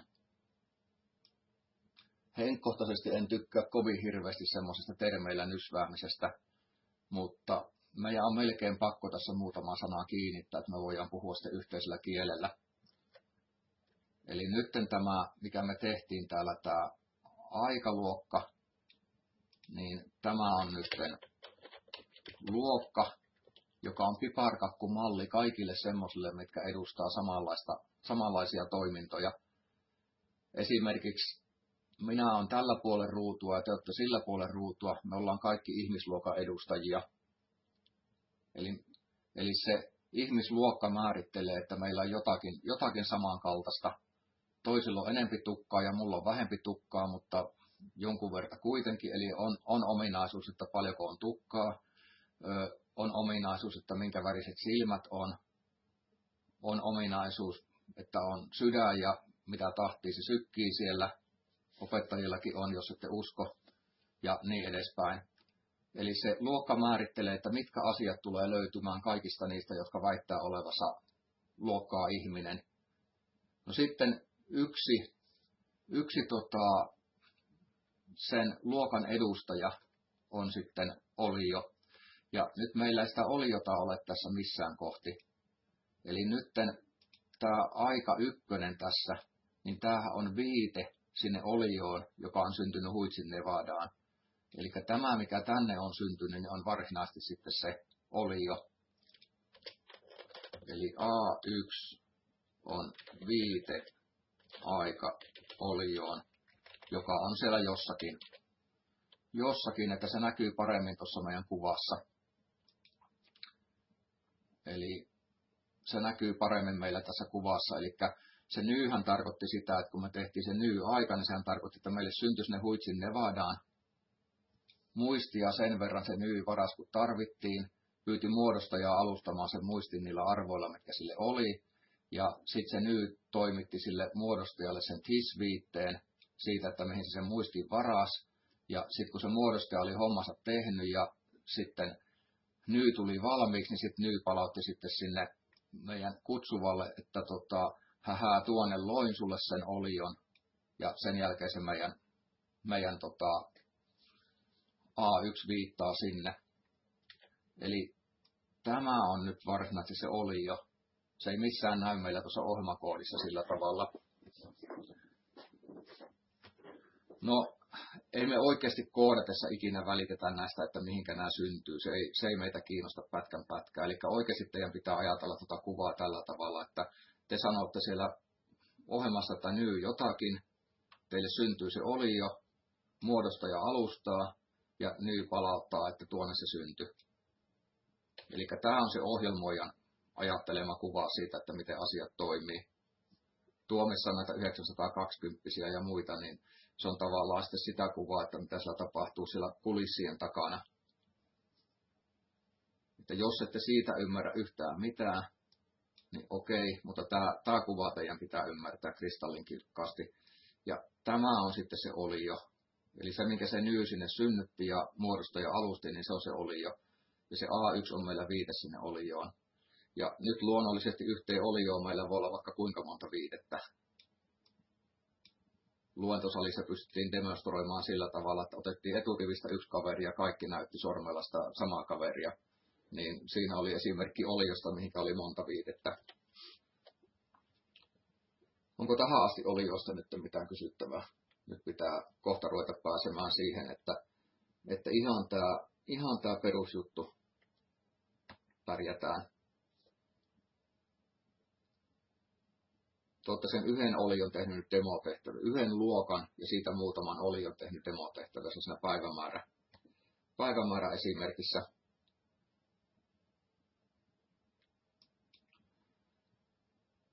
Henkkohtaisesti en tykkää kovin hirveästi semmoisesta termeillä nysväämisestä, mutta meidän on melkein pakko tässä muutama sanaa kiinnittää, että me voidaan puhua sitten yhteisellä kielellä. Eli nyt tämä, mikä me tehtiin täällä, tämä aikaluokka, niin tämä on nyt luokka, joka on piparkakkumalli kaikille semmoisille, mitkä edustaa samanlaista, samanlaisia toimintoja. Esimerkiksi minä olen tällä puolen ruutua ja te olette sillä puolen ruutua. Me ollaan kaikki ihmisluokan edustajia. Eli, eli se ihmisluokka määrittelee, että meillä on jotakin, jotakin samankaltaista. Toisilla on enempi tukkaa ja mulla on vähempi tukkaa, mutta jonkun verran kuitenkin. Eli on, on ominaisuus, että paljonko on tukkaa. Ö, on ominaisuus, että minkä väriset silmät on. On ominaisuus, että on sydän ja mitä tahtia se sykkii siellä. Opettajillakin on, jos ette usko, ja niin edespäin. Eli se luokka määrittelee, että mitkä asiat tulee löytymään kaikista niistä, jotka väittää olevansa luokkaa ihminen. No sitten yksi, yksi tota, sen luokan edustaja on sitten olio. Ja nyt meillä ei sitä oliota ole tässä missään kohti. Eli nyt tämä aika ykkönen tässä, niin tämähän on viite sinne olioon, joka on syntynyt Huitsin Nevadaan. Eli tämä, mikä tänne on syntynyt, niin on varsinaisesti sitten se olio. Eli A yksi on viite aika olioon, joka on siellä jossakin, jossakin, että se näkyy paremmin tuossa meidän kuvassa. Eli se näkyy paremmin meillä tässä kuvassa. Eli se nyyhän tarkoitti sitä, että kun me tehtiin se nyy-aika, niin sehän tarkoitti, että meille syntyi ne Huitsin Nevadaan. Muistia sen verran se nyy varas, kun tarvittiin. Pyyti muodostajaa alustamaan sen muistin niillä arvoilla, mitkä sille oli. Ja sitten se nyy toimitti sille muodostajalle sen tis-viitteen siitä, että mihin se sen muistin varas. Ja sitten kun se muodostaja oli hommansa tehnyt ja sitten nyy tuli valmiiksi, niin sitten nyy palautti sitten sinne meidän kutsuvalle, että tota, hähää tuonne loin sulle sen olion. Ja sen jälkeen se meidän, meidän tota, A yksi viittaa sinne. Eli tämä on nyt varsinaisesti se olio. Se ei missään näy meillä tuossa ohjelmakoodissa sillä tavalla. No, ei me oikeasti koodatessa ikinä välitetä näistä, että mihinkä nämä syntyy. Se ei, se ei meitä kiinnosta pätkän pätkää. Eli oikeasti teidän pitää ajatella tuota kuvaa tällä tavalla, että te sanotte siellä ohjelmassa, että nyy jotakin, teille syntyy se olio, muodostaja alustaa ja nyy palauttaa, että tuonne se syntyy. Eli tämä on se ohjelmoijan ajattelema kuva siitä, että miten asiat toimii. Tuomissa näitä yhdeksänsataakaksikymmentä ja muita, niin se on tavallaan sitten sitä kuvaa, että mitä siellä tapahtuu siellä kulissien takana. Että jos ette siitä ymmärrä yhtään mitään, niin okei, mutta tämä, tämä kuva teidän pitää ymmärtää kristallinkirkkaasti. Ja tämä on sitten se olio. Eli se, minkä se nyy sinne synnytti ja muodostaja alusti, niin se on se olio. Ja se A yksi on meillä viite sinne olioon. Ja nyt luonnollisesti yhteen olioon meillä voi olla vaikka kuinka monta viitettä. Luentosalissa pystyttiin demonstroimaan sillä tavalla, että otettiin eturivistä yksi kaveri ja kaikki näytti sormella sitä samaa kaveria. Niin siinä oli esimerkki oliosta, mihinkä oli monta viitettä. Onko tähän asti oliosta nyt mitään kysyttävää? Nyt pitää kohta ruveta pääsemään siihen, että, että ihan tämä ihan tämä perusjuttu pärjätään. Te olette sen yhden olion tehnyt demotehtävä, yhden luokan ja siitä muutaman olion tehnyt demotehtävä, se on siinä päivämäärä, päivämäärä esimerkissä.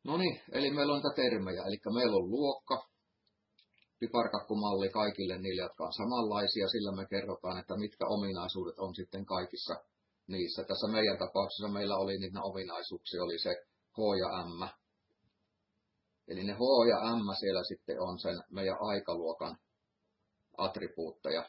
No niin, eli meillä on näitä termejä. Eli meillä on luokka, piparkakkumalli kaikille niille, jotka on samanlaisia. Sillä me kerrotaan, että mitkä ominaisuudet on sitten kaikissa niissä. Tässä meidän tapauksessa meillä oli niitä ominaisuuksia, oli se H ja M. Eli ne H ja M siellä sitten on sen meidän aikaluokan attribuutteja,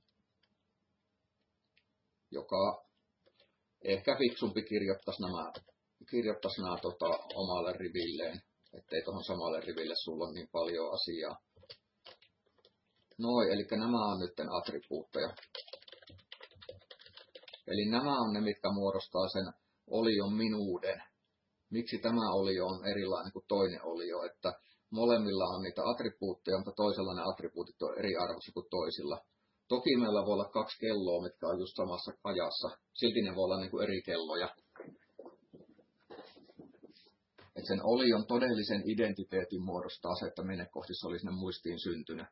joka ehkä fiksumpi kirjoittaisi nämä, kirjoittaisi nämä tota, omalle rivilleen, ettei tuohon samalle riville sulla ole niin paljon asiaa. Noin, eli nämä on nyt attribuutteja. Eli nämä on ne, mitkä muodostaa sen olion minuuden. Miksi tämä olio on erilainen kuin toinen olio, että molemmilla on niitä attribuutteja, mutta toisella ne attribuutit on eri arvoisia kuin toisilla. Toki meillä voi olla kaksi kelloa, mitkä on just samassa ajassa. Silti ne voi olla niin kuin eri kelloja. Et sen olion todellisen identiteetin muodostaa se, että minne kohti se oli sinne muistiin syntynyt.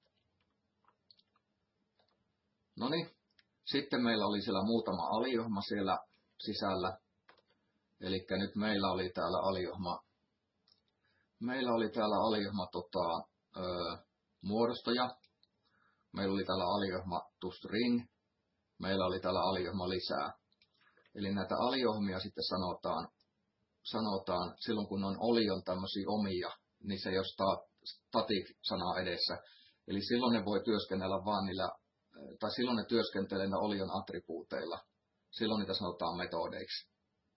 No niin, sitten meillä oli siellä muutama aliohma siellä sisällä. Eli nyt meillä oli täällä aliohma, meillä oli täällä aliohma tota, ö, muodostoja. Meillä oli täällä aliohma toString. Meillä oli täällä aliohma lisää. Eli näitä aliohmia sitten sanotaan, sanotaan silloin kun on olion tämmöisiä omia, niin se ei ole static-sanaa edessä. Eli silloin ne voi työskennellä vaan niillä, tai silloin ne työskentelee niillä olion attribuuteilla. Silloin niitä sanotaan metodeiksi.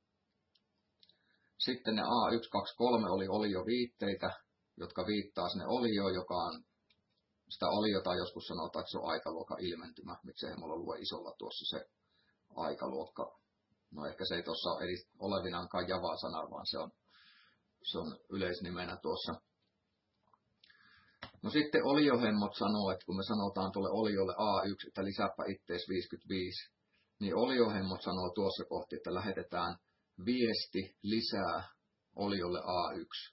Sitten ne A yksi, kaksi, kolme oli olioviitteitä, jotka viittaa sinne olioon, joka on sitä oliota joskus sanotaan, että se on aikaluokan ilmentymä. Miksei mulla lue isolla tuossa se aikaluokka. No ehkä se ei tuossa ole olevinaankaan Java-sana, vaan se on, se on yleisnimenä tuossa. No sitten oliohemmot sanoo, että kun me sanotaan tuolle oliolle A yksi, että lisääpä ittees viisikymmentäviisi, niin oliohemmot sanoo tuossa kohti, että lähetetään viesti lisää oliolle A yksi.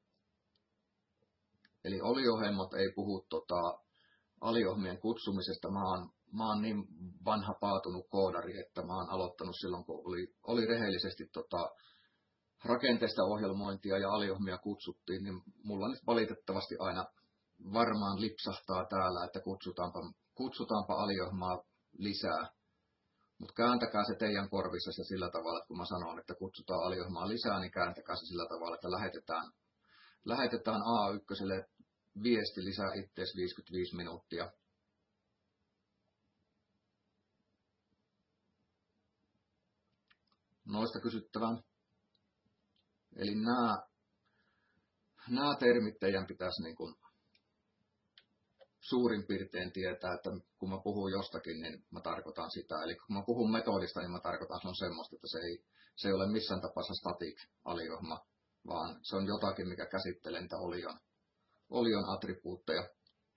Eli oliohemmot ei puhu tota, aliohmien kutsumisesta. Mä oon, mä oon niin vanha paatunut koodari, että mä oon aloittanut silloin, kun oli, oli rehellisesti tota, rakenteista ohjelmointia ja aliohmia kutsuttiin, niin mulla nyt valitettavasti aina varmaan lipsahtaa täällä, että kutsutaanpa, kutsutaanpa aliohmaa lisää. Mutta kääntäkää se teidän korvissa sillä tavalla, että kun mä sanon, että kutsutaan aliohmaa lisää, niin kääntäkää se sillä tavalla, että lähetetään, lähetetään A yksi viesti lisää ittees viisikymmentäviisi minuuttia. Noista kysyttävän. Eli nämä, nämä termit teidän pitäisi niin kuin suurin piirtein tietää, että kun mä puhun jostakin, niin mä tarkoitan sitä. Eli kun mä puhun metodista, niin mä tarkoitan, se on semmoista, että se ei, se ei ole missään tapauksessa static-aliohma, vaan se on jotakin, mikä käsittelee niitä olion, olion attribuutteja.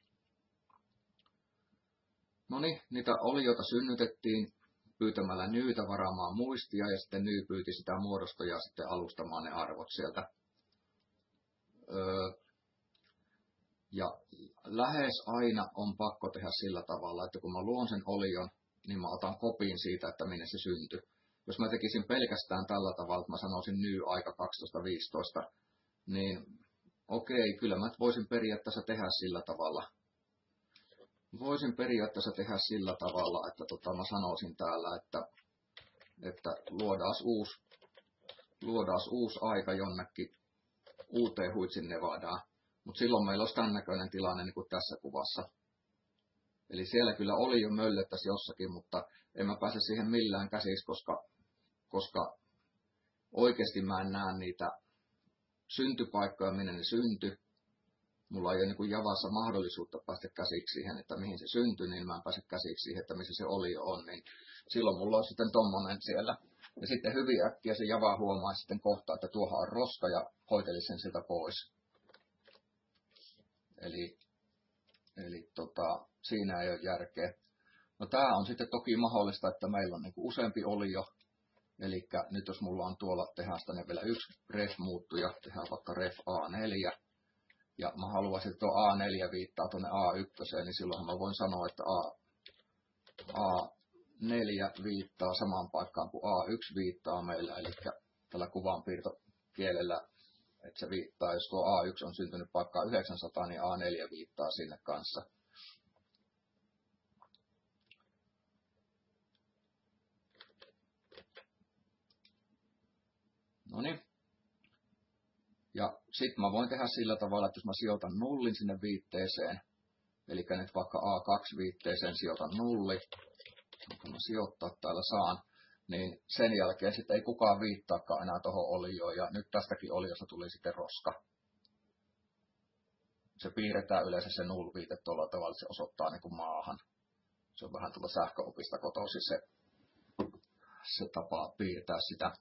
No niin, niitä olioita synnytettiin pyytämällä nyytä varaamaan muistia, ja sitten nyy pyyti sitä muodostojaa sitten alustamaan ne arvot sieltä. Öö, Ja lähes aina on pakko tehdä sillä tavalla, että kun mä luon sen olion, niin mä otan kopin siitä, että minne se syntyi. Jos mä tekisin pelkästään tällä tavalla, että mä sanoisin ny aika kaksitoista viisitoista, niin okei, kyllä mä voisin periaatteessa tehdä sillä tavalla. Voisin periaatteessa tehdä sillä tavalla, että tota, mä sanoisin täällä, että, että luodaan uusi, luodaan uusi aika jonnekin uuteen Huitsin Nevadaan. Mutta silloin meillä olisi tämän näköinen tilanne niin kuin tässä kuvassa. Eli siellä kyllä oli jo möllöttäisi jossakin, mutta en mä pääse siihen millään käsiksi, koska, koska oikeasti mä en näe niitä syntypaikkoja, minne ne syntyi. Mulla ei ole niin kuin Javassa mahdollisuutta päästä käsiksi siihen, että mihin se syntyi, niin mä en pääse käsiksi siihen, että missä se oli jo on. Niin silloin mulla on sitten tommonen siellä. Ja sitten hyvin äkkiä se Java huomaa sitten kohta, että tuohan on roska ja hoiteli sen sieltä pois. Eli, eli tota, siinä ei ole järkeä. No tämä on sitten toki mahdollista, että meillä on niinku useampi olio. Eli nyt jos mulla on tuolla, tehdään tänne vielä yksi ref-muuttuja, tehdään vaikka ref A neljä. Ja mä haluaisin, että tuo A neljä viittaa tuonne A yksi, niin silloin mä voin sanoa, että A, A neljä viittaa samaan paikkaan kuin A yksi viittaa meillä. Eli tällä kuvanpiirtokielellä että se viittaa, jos tuo A yksi on syntynyt paikkaan yhdeksänsataa, niin A neljä viittaa sinne kanssa. No niin. Ja sitten mä voin tehdä sillä tavalla, että jos mä sijoitan nullin sinne viitteeseen, eli nyt vaikka A kaksi viitteeseen sijoitan nulli, kun mä sijoittaa täällä saan, niin sen jälkeen sitten ei kukaan viittaakaan enää tuohon olioon, ja nyt tästäkin oliosta tuli sitten roska. Se piirretään yleensä se null-viite tuolla tavalla, se osoittaa niin kuin maahan. Se on vähän tuolla sähköopista kotoisin se, se tapa piirtää sitä.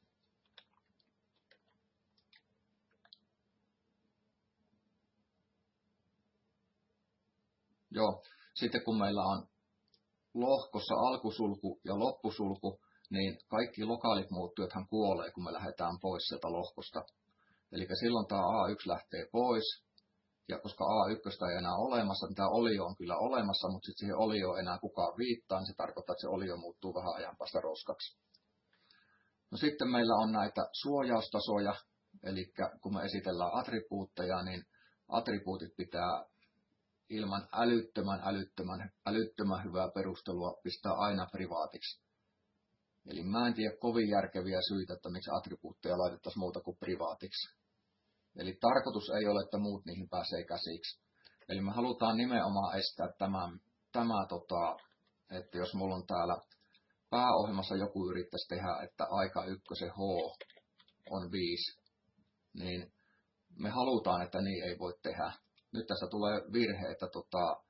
Joo, sitten kun meillä on lohkossa alkusulku ja loppusulku, niin kaikki lokaalit muuttujathan kuolee, kun me lähdetään pois sieltä lohkosta. Eli silloin tämä A yksi lähtee pois, ja koska A yksi ei enää olemassa, niin tämä olio on kyllä olemassa, mutta sitten siihen olioon ei enää kukaan viittaa, niin se tarkoittaa, että se olio muuttuu vähän ajan päästä roskaksi. No sitten meillä on näitä suojaustasoja, eli kun me esitellään attribuutteja, niin attribuutit pitää ilman älyttömän, älyttömän, älyttömän hyvää perustelua pistää aina privaatiksi. Eli mä en tiedä kovin järkeviä syitä, että miksi attribuutteja laitettaisiin muuta kuin privaatiksi. Eli tarkoitus ei ole, että muut niihin pääsee käsiksi. Eli me halutaan nimenomaan estää tämä, tämä tota, että jos mulla on täällä pääohjelmassa joku yrittäisi tehdä, että aika ykkösen H on viisi, niin me halutaan, että niin ei voi tehdä. Nyt tässä tulee virhe, että, tota,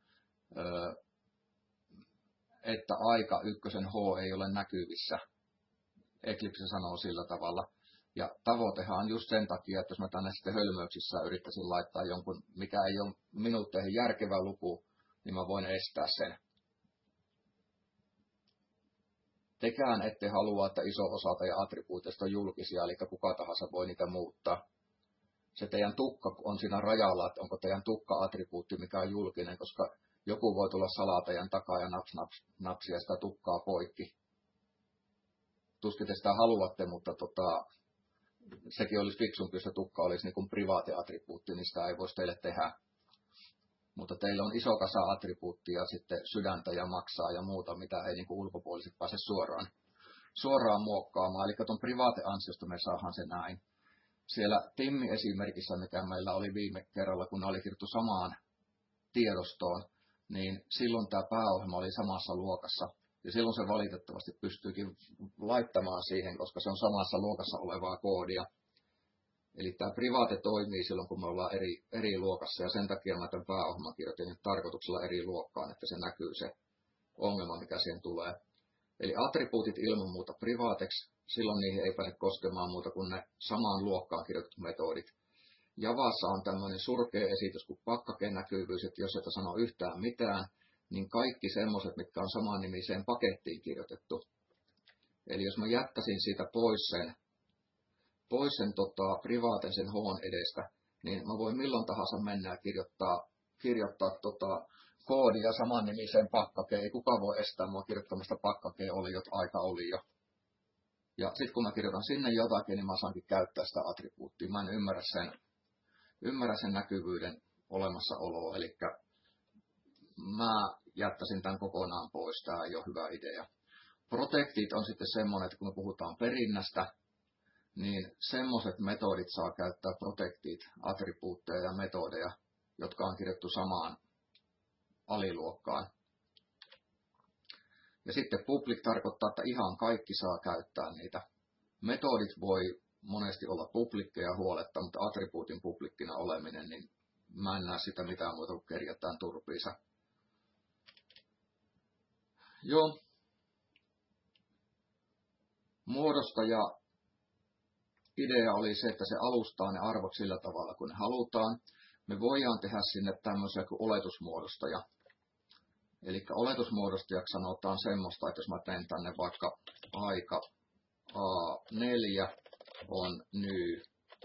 että aika ykkösen H ei ole näkyvissä. Eclipse sanoo sillä tavalla. Ja tavoitehan on just sen takia, että jos mä tänne sitten hölmöyksissä yrittäisin laittaa jonkun, mikä ei ole minuutteihin järkevä luku, niin mä voin estää sen. Tekään ette halua, että iso osa teidän attribuuteista on julkisia, eli kuka tahansa voi niitä muuttaa. Se teidän tukka on siinä rajalla, että onko teidän tukka-attribuutti, mikä on julkinen, koska joku voi tulla salaa teidän takaa ja naps, naps, napsia sitä tukkaa poikki. Tuskin te sitä haluatte, mutta tota, sekin olisi fiksumpi, jos se tukka olisi niin kuin privaati-attribuutti, niin sitä ei voisi teille tehdä. Mutta teillä on iso kasa attribuuttia, sitten sydäntä ja maksaa ja muuta, mitä ei niin kuin ulkopuoliset pääse suoraan, suoraan muokkaamaan. Eli tuon privaate-ansiosta me saadaan se näin. Siellä Timmi-esimerkissä, mikä meillä oli viime kerralla, kun ne oli kirjoittu samaan tiedostoon, niin silloin tämä pääohjelma oli samassa luokassa. Ja silloin se valitettavasti pystyykin laittamaan siihen, koska se on samassa luokassa olevaa koodia. Eli tämä privaate toimii silloin, kun me ollaan eri, eri luokassa, ja sen takia mä tämän pääohjelman kirjoitin nyt tarkoituksella eri luokkaan, että se näkyy se ongelma, mikä siihen tulee. Eli attribuutit ilman muuta privaateksi, silloin niihin ei pääse koskemaan muuta kuin ne samaan luokkaan kirjoitetut metodit. Javassa on tämmöinen surkea esitys kuin pakkakenäkyvyys, että jos et sano yhtään mitään, niin kaikki semmoiset, mitkä on samaan nimiseen pakettiin kirjoitettu. Eli jos mä jättäisin siitä pois sen, pois sen tota, privaaten sen H:n edestä, niin mä voin milloin tahansa mennä ja kirjoittaa, kirjoittaa tota, koodia saman nimiseen pakkakeen. Ei kukaan voi estää mua kirjoittamasta pakkakeen oliot, aika oli jo. Ja sitten kun mä kirjoitan sinne jotakin, niin mä saankin käyttää sitä attribuuttia. Mä en ymmärrä sen, ymmärrä sen näkyvyyden olemassaoloa. Eli mä jättäisin tämän kokonaan pois. Tämä ei ole hyvä idea. Protectit on sitten semmoinen, että kun me puhutaan perinnästä, niin semmoiset metodit saa käyttää protectit, attribuutteja ja metodeja, jotka on kirjattu samaan aliluokkaan. Ja sitten public tarkoittaa, että ihan kaikki saa käyttää niitä. Metodit voi monesti olla publikkeja huoletta, mutta attribuutin publikkina oleminen, niin mä en näe sitä mitään muuta kuin kerjätään turpiinsa. Joo. Muodostaja idea oli se, että se alustaa ne arvot sillä tavalla, kun ne halutaan. Me voidaan tehdä sinne tämmöisiä kuin oletusmuodostaja. Eli oletusmuodostajaksi sanotaan semmoista, että jos mä teen tänne vaikka aika A neljä on ny,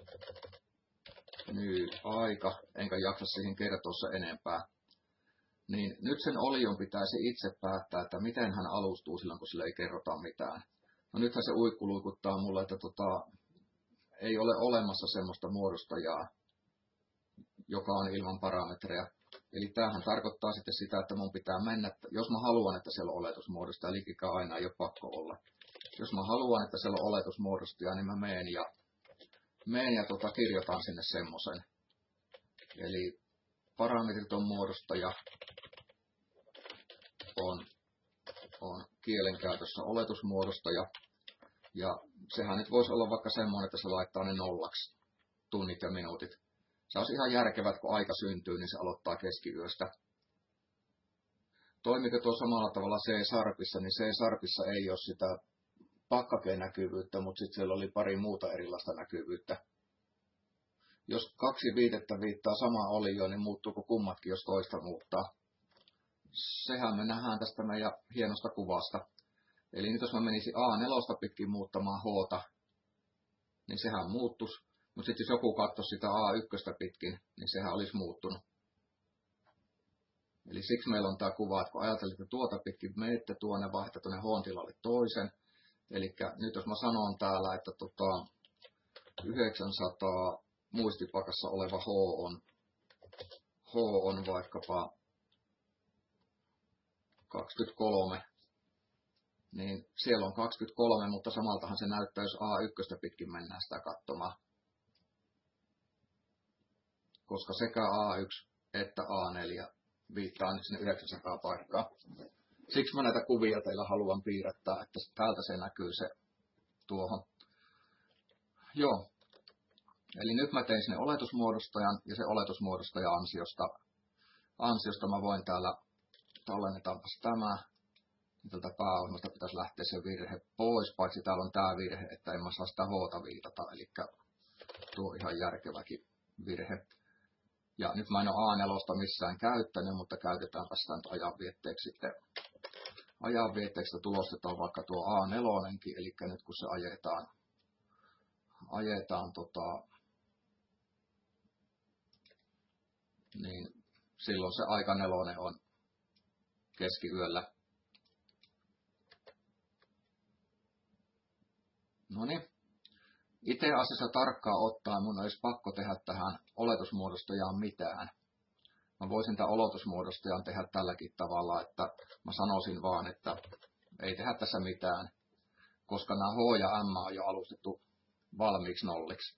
ny aika, enkä jaksa siihen kertoa se enempää, niin nyt sen olion pitäisi itse päättää, että miten hän alustuu silloin, kun sille ei kerrota mitään. No nythän se uikkuluikuttaa mulle, että tota, ei ole olemassa semmoista muodostajaa, joka on ilman parametreja. Eli tämähän tarkoittaa sitten sitä, että mun pitää mennä, jos mä haluan, että siellä on oletusmuodostaja, likikä aina ei ole pakko olla. Jos mä haluan, että siellä on oletusmuodostaja, niin mä meen ja, meen ja tota, kirjoitan sinne semmoisen. Eli parametrit on muodostaja, on, on kielenkäytössä oletusmuodostaja. Ja sehän nyt voisi olla vaikka semmoinen, että se laittaa ne nollaksi, tunnit ja minuutit. Se olisi ihan järkevää, että kun aika syntyy, niin se aloittaa keskiyöstä. Toimiko tuo samalla tavalla C-Sharpissa, niin C-Sharpissa ei ole sitä pakkakeenäkyvyyttä, mutta sitten siellä oli pari muuta erilaista näkyvyyttä. Jos kaksi viitettä viittaa sama olio, niin muuttuuko kummatkin, jos toista muuttaa? Sehän me nähdään tästä meidän hienosta kuvasta. Eli nyt jos mä menisin A neljä pitkin muuttamaan H, niin sehän muuttuisi. Mutta sitten jos joku katsoisi sitä A yksi pitkin, niin sehän olisi muuttunut. Eli siksi meillä on tämä kuva, että kun ajattelette tuota pitkin, menette tuonne, vaihtaa tuonne H-tilalle toisen. Eli nyt jos mä sanon täällä, että tota yhdeksänsataa muistipakassa oleva H on, H on vaikkapa kaksikymmentäkolme, niin siellä on kaksikymmentäkolme, mutta samaltahan se näyttää, jos A yksi pitkin mennään sitä katsomaan. Koska sekä A yksi että A neljä viittaa nyt sinne yhdeksänsataa paikkaa. Siksi mä näitä kuvia teillä haluan piirrättää, että täältä se näkyy se tuohon. Joo. Eli nyt mä tein sinne oletusmuodostajan ja se oletusmuodostajan ansiosta, ansiosta mä voin täällä, tallennetaanpas tämä. Tältä pääohjelmasta pitäisi lähteä se virhe pois, paitsi täällä on tämä virhe, että en mä saa sitä H:ta viitata, eli tuo on ihan järkeväkin virhe. Ja nyt mä en ole A neljä missään käyttänyt, mutta käytetäänpä sitä nyt ajanvietteeksi sitten. Ajanvietteeksi tulostetaan vaikka tuo A neljä, eli nyt kun se ajetaan, ajetaan tota, niin silloin se aika nelonen on keskiyöllä. Noniin. Itse asiassa tarkkaan ottaen mun olisi pakko tehdä tähän oletusmuodostajaan mitään. Mä voisin tämän oletusmuodostajan tehdä tälläkin tavalla, että mä sanoisin vaan, että ei tehdä tässä mitään, koska nämä H ja M on jo alustettu valmiiksi nolliksi.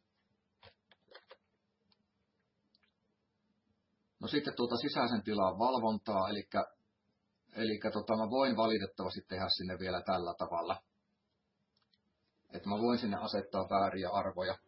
No sitten tuota sisäisen tilan valvontaa, eli, eli tota mä voin valitettavasti tehdä sinne vielä tällä tavalla. Että mä voin sinne asettaa vääriä arvoja,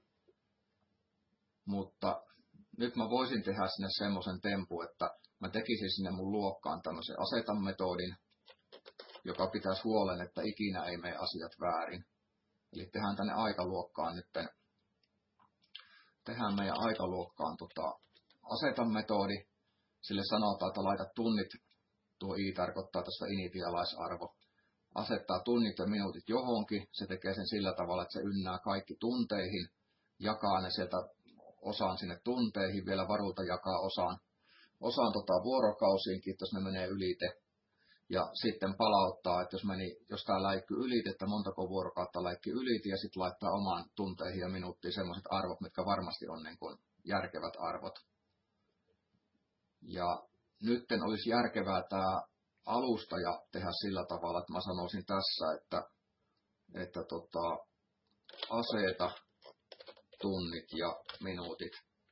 mutta nyt mä voisin tehdä sinne semmoisen tempu, että mä tekisin sinne mun luokkaan tämmöisen aseta-metodin, joka pitäisi huolen, että ikinä ei mene asiat väärin. Eli tehdään tänne aikaluokkaan nyt, tehdään meidän aikaluokkaan tota, aseta-metodi, sille sanotaan, että laita tunnit, tuo i tarkoittaa tuosta initialize-arvo. Asettaa tunnit ja minuutit johonkin, se tekee sen sillä tavalla, että se ynnää kaikki tunteihin, jakaa ne sieltä osaan sinne tunteihin, vielä varulta jakaa osaan, osaan tota vuorokausiinkin, jos ne menee ylite. Ja sitten palauttaa, että jos, meni, jos tämä läikky ylite, että montako vuorokautta läikki ylite, ja sitten laittaa omaan tunteihin ja minuuttiin sellaiset arvot, mitkä varmasti on niin kuin järkevät arvot. Ja nytten olisi järkevää tämä alustaja tehdä sillä tavalla, että mä sanoisin tässä, että, että tota, aseta tunnit ja minuutit.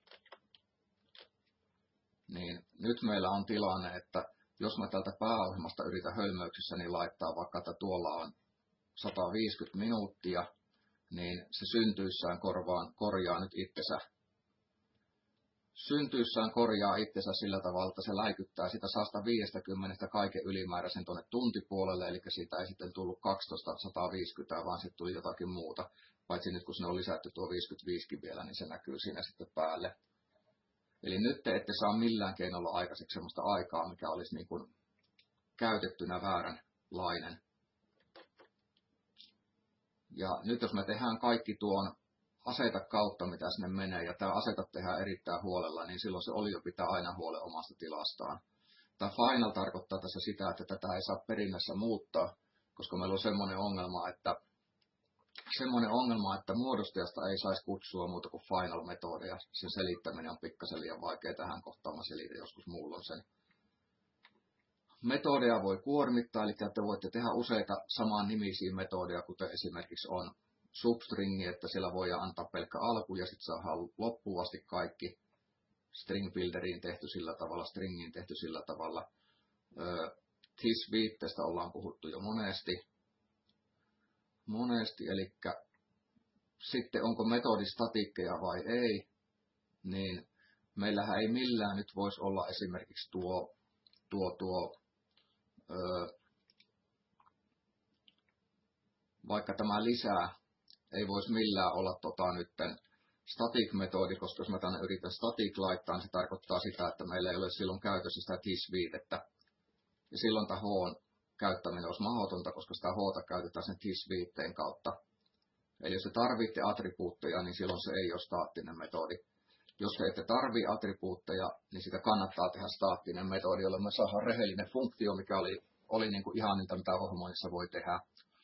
Niin nyt meillä on tilanne, että jos mä tältä pääohjelmasta yritän hölmöyksissä, niin laittaa vaikka, että tuolla on sata viisikymmentä minuuttia, niin se syntyissään korvaan, korjaa nyt itsensä. Syntyissään korjaa itsensä sillä tavalla, että se läikyttää sitä sata viisikymmentä kaiken ylimääräisen tuonne tuntipuolelle, eli siitä ei sitten tullut kaksitoista sata viisikymmentä, vaan sitten tuli jotakin muuta. Paitsi nyt kun sinne on lisätty tuo viisikymmentäviisi vielä, niin se näkyy siinä sitten päälle. Eli nyt te ette saa millään keinolla aikaiseksi sellaista aikaa, mikä olisi niin kuin käytettynä vääränlainen. Ja nyt jos me tehdään kaikki tuon aseta kautta, mitä sinne menee, ja tämä aseta tehdään erittäin huolella, niin silloin se olio pitää aina huolen omasta tilastaan. Tämä final tarkoittaa tässä sitä, että tätä ei saa perinnässä muuttaa, koska meillä on semmoinen ongelma, että semmoinen ongelma, että muodostajasta ei saisi kutsua muuta kuin final-metodeja. Sen selittäminen on pikkasen liian vaikea tähän kohtaan. Mä selitän joskus mulla on sen. Metodeja voi kuormittaa, eli te voitte tehdä useita saman nimisiä metodeja, kuten esimerkiksi on substringi, että siellä voidaan antaa pelkkä alku ja sitten saadaan loppuun asti kaikki. String builderiin tehty sillä tavalla, stringiin tehty sillä tavalla. This-viitteestä ollaan puhuttu jo monesti. Monesti, eli sitten onko metodi statikkeja vai ei, niin meillähän ei millään nyt voisi olla esimerkiksi tuo, tuo, tuo öö, vaikka tämä lisää, ei voisi millään olla tota nytten static-metodi, koska jos mä tänne yritän static laittaa, niin se tarkoittaa sitä, että meillä ei ole silloin käytössä sitä this-viitettä. Ja silloin tämä H käyttäminen olisi mahdotonta, koska sitä H käytetään sen this-viitteen kautta. Eli jos te tarvitte attribuutteja, niin silloin se ei ole staattinen metodi. Jos te ette tarvitse attribuutteja, niin sitä kannattaa tehdä staattinen metodi, jolla me saadaan rehellinen funktio, mikä oli, oli niin kuin ihan niitä, mitä ohjelmoinnissa voi tehdä.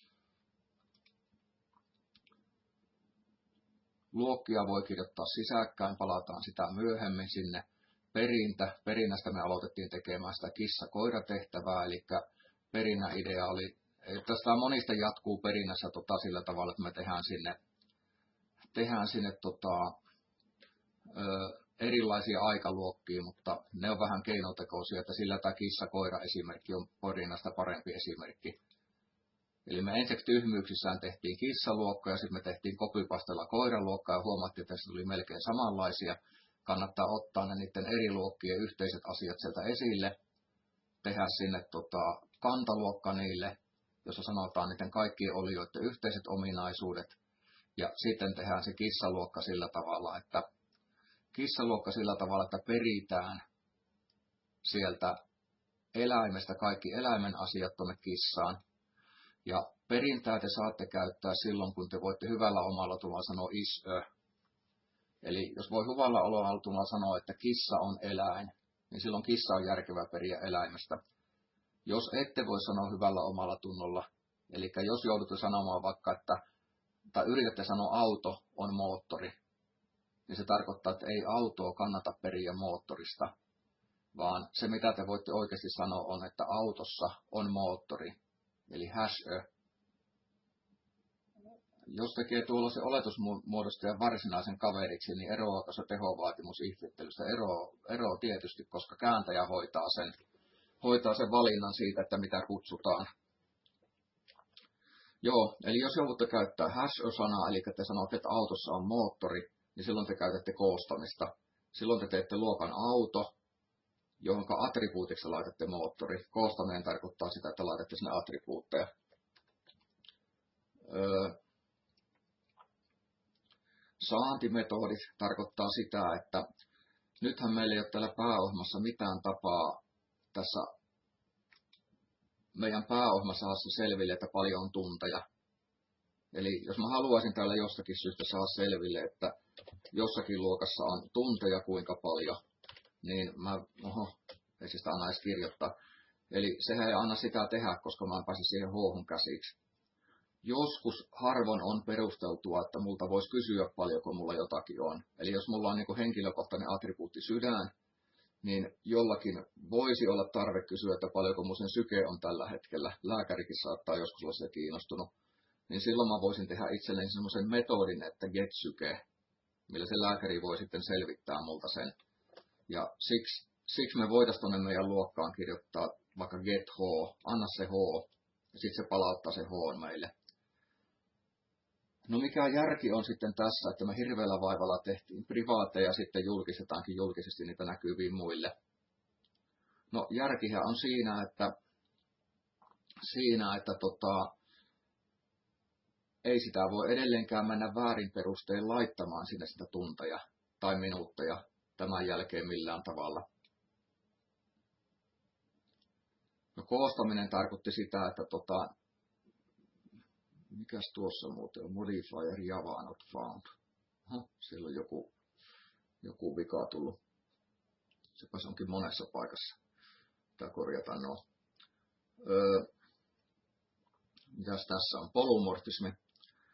Luokkia voi kirjoittaa sisäkkäin, palataan sitä myöhemmin sinne. Perintä. Perinnästä me aloitettiin tekemään sitä kissa-koira-tehtävää, eli perinnän idea oli, että sitä monista jatkuu perinnässä tota, sillä tavalla, että me tehdään sinne, tehdään sinne tota, ö, erilaisia aikaluokkia, mutta ne on vähän keinotekoisia, että sillä tämä kissa-koira-esimerkki on perinnästä parempi esimerkki. Eli me ensiksi tyhmyyksissään tehtiin kissaluokka ja sitten me tehtiin copypastella koiraluokkaa ja huomattiin, että se tuli melkein samanlaisia. Kannattaa ottaa ne niiden eri luokkien yhteiset asiat sieltä esille, tehdä sinne tota, kantaluokka niille, jossa sanotaan niiden kaikkien olioiden yhteiset ominaisuudet. Ja sitten tehdään se kissaluokka sillä tavalla, että kissaluokka sillä tavalla, että peritään sieltä eläimestä kaikki eläimen asiat tuonne kissaan. Ja perintää te saatte käyttää silloin, kun te voitte hyvällä omalla tulolla sanoa is a. Eli jos voi hyvällä omalla sanoa, että kissa on eläin, niin silloin kissa on järkevä periä eläimestä. Jos ette voi sanoa hyvällä omalla tunnolla, eli jos joudutte sanomaan vaikka, että, tai yritätte sanoa auto on moottori, niin se tarkoittaa, että ei autoa kannata periä moottorista, vaan se mitä te voitte oikeasti sanoa on, että autossa on moottori, eli hash a. Jos tekee tuollaisen oletusmuodostajan varsinaisen kaveriksi, niin eroaako se tehovaatimus if-ittelystä? Ero, ero tietysti, koska kääntäjä hoitaa sen, hoitaa sen valinnan siitä, että mitä kutsutaan. Joo, eli jos joudutte käyttää hash-sanaa, eli te sanotte, että autossa on moottori, niin silloin te käytätte koostamista. Silloin te teette luokan auto, johon attribuutiksi laitatte moottori. Koostaminen tarkoittaa sitä, että laitatte sinne attribuutteja. Öö, Saantimetodit tarkoittaa sitä, että nythän meillä ei ole täällä pääohjelmassa mitään tapaa tässä meidän pääohjelmassa saada selville, että paljon on tunteja. Eli jos mä haluaisin täällä jostakin syystä saada selville, että jossakin luokassa on tunteja kuinka paljon, niin mä, oho, ei sitä anna edes kirjoittaa. Eli sehän ei anna sitä tehdä, koska mä en pääse siihen H-hun käsiksi. Joskus harvoin on perusteltua, että multa voisi kysyä paljonko mulla jotakin on. Eli jos mulla on niin henkilökohtainen attribuutti sydän, niin jollakin voisi olla tarve kysyä, että paljonko mun sen syke on tällä hetkellä. Lääkärikin saattaa joskus olla se kiinnostunut. Niin silloin mä voisin tehdä itselleni semmoisen metodin, että get-syke, millä se lääkäri voi sitten selvittää multa sen. Ja siksi, siksi me voitaisiin tuonne meidän luokkaan kirjoittaa vaikka get H, anna se H, ja sitten se palauttaa se H meille. No mikä järki on sitten tässä, että me hirveällä vaivalla tehtiin privaateja ja sitten julkistetaankin julkisesti niitä näkyviin muille. No järkihän on siinä, että, siinä, että tota, ei sitä voi edelleenkään mennä väärin perustein laittamaan sinne sitä tunteja tai minuutteja tämän jälkeen millään tavalla. No koostaminen tarkoitti sitä, että tota, mikäs tuossa muuten on? Modifier Java not found. Aha, siellä on joku, joku vika tullut. Sepäs onkin monessa paikassa. Pitää korjata nuo. Öö, mitäs tässä on? Polymorfismi.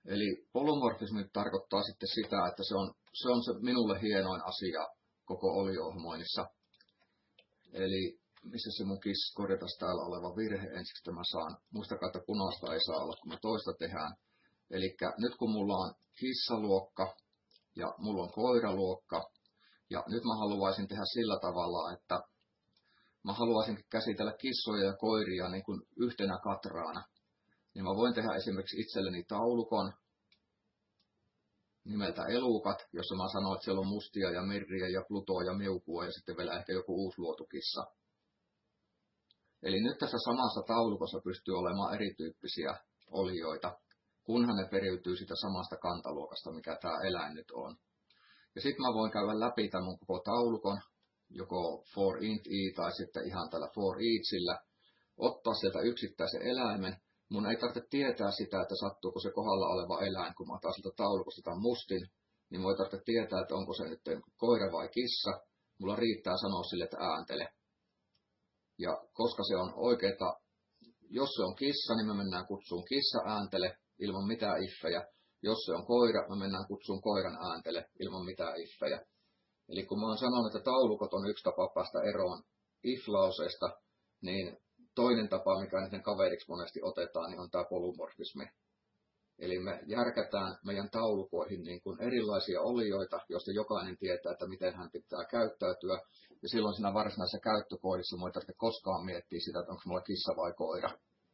Eli polymorfismi tarkoittaa sitten sitä, että se on se, on se minulle hienoin asia koko oliohmoinnissa. Eli missä se mun kiss korjataan täällä oleva virhe, ensiksi tämä saan. Muistakaa, että punaista ei saa olla, kun me toista tehdään. Eli nyt kun mulla on kissaluokka ja mulla on koiraluokka, ja nyt mä haluaisin tehdä sillä tavalla, että mä haluaisin käsitellä kissoja ja koiria niin kuin yhtenä katraana. Niin mä voin tehdä esimerkiksi itselleni taulukon nimeltä elukat, jossa mä sanon, että siellä on mustia ja merriä ja plutoa ja meukua ja sitten vielä ehkä joku uusi luotu kissa. Eli nyt tässä samassa taulukossa pystyy olemaan erityyppisiä olioita, kunhan ne periytyy sitä samasta kantaluokasta, mikä tämä eläin nyt on. Ja sitten mä voin käydä läpi tämän mun koko taulukon, joko for int i tai sitten ihan tällä for eachillä, ottaa sieltä yksittäisen eläimen. Mun ei tarvitse tietää sitä, että sattuuko se kohdalla oleva eläin, kun mä otan sieltä taulukosta tämän mustin, niin voi tarvitse tietää, että onko se nyt koira vai kissa. Mulla riittää sanoa sille, että ääntele. Ja koska se on oikeeta, jos se on kissa, niin me mennään kutsuun kissa ääntele ilman mitään iffejä. Jos se on koira, me mennään kutsuun koiran ääntele ilman mitään iffejä. Eli kun mä oon sanonut, että taulukot on yksi tapa päästä eroon if-lauseesta, niin toinen tapa, mikä niiden kaveriksi monesti otetaan, niin on tämä polymorfismi. Eli me järkätään meidän taulukoihin niin kuin erilaisia olioita, joista jokainen tietää, että miten hän pitää käyttäytyä. Ja silloin siinä varsinaisessa käyttökoodissa ei tarvitse koskaan miettiä sitä, että onko mulla kissa vai koira.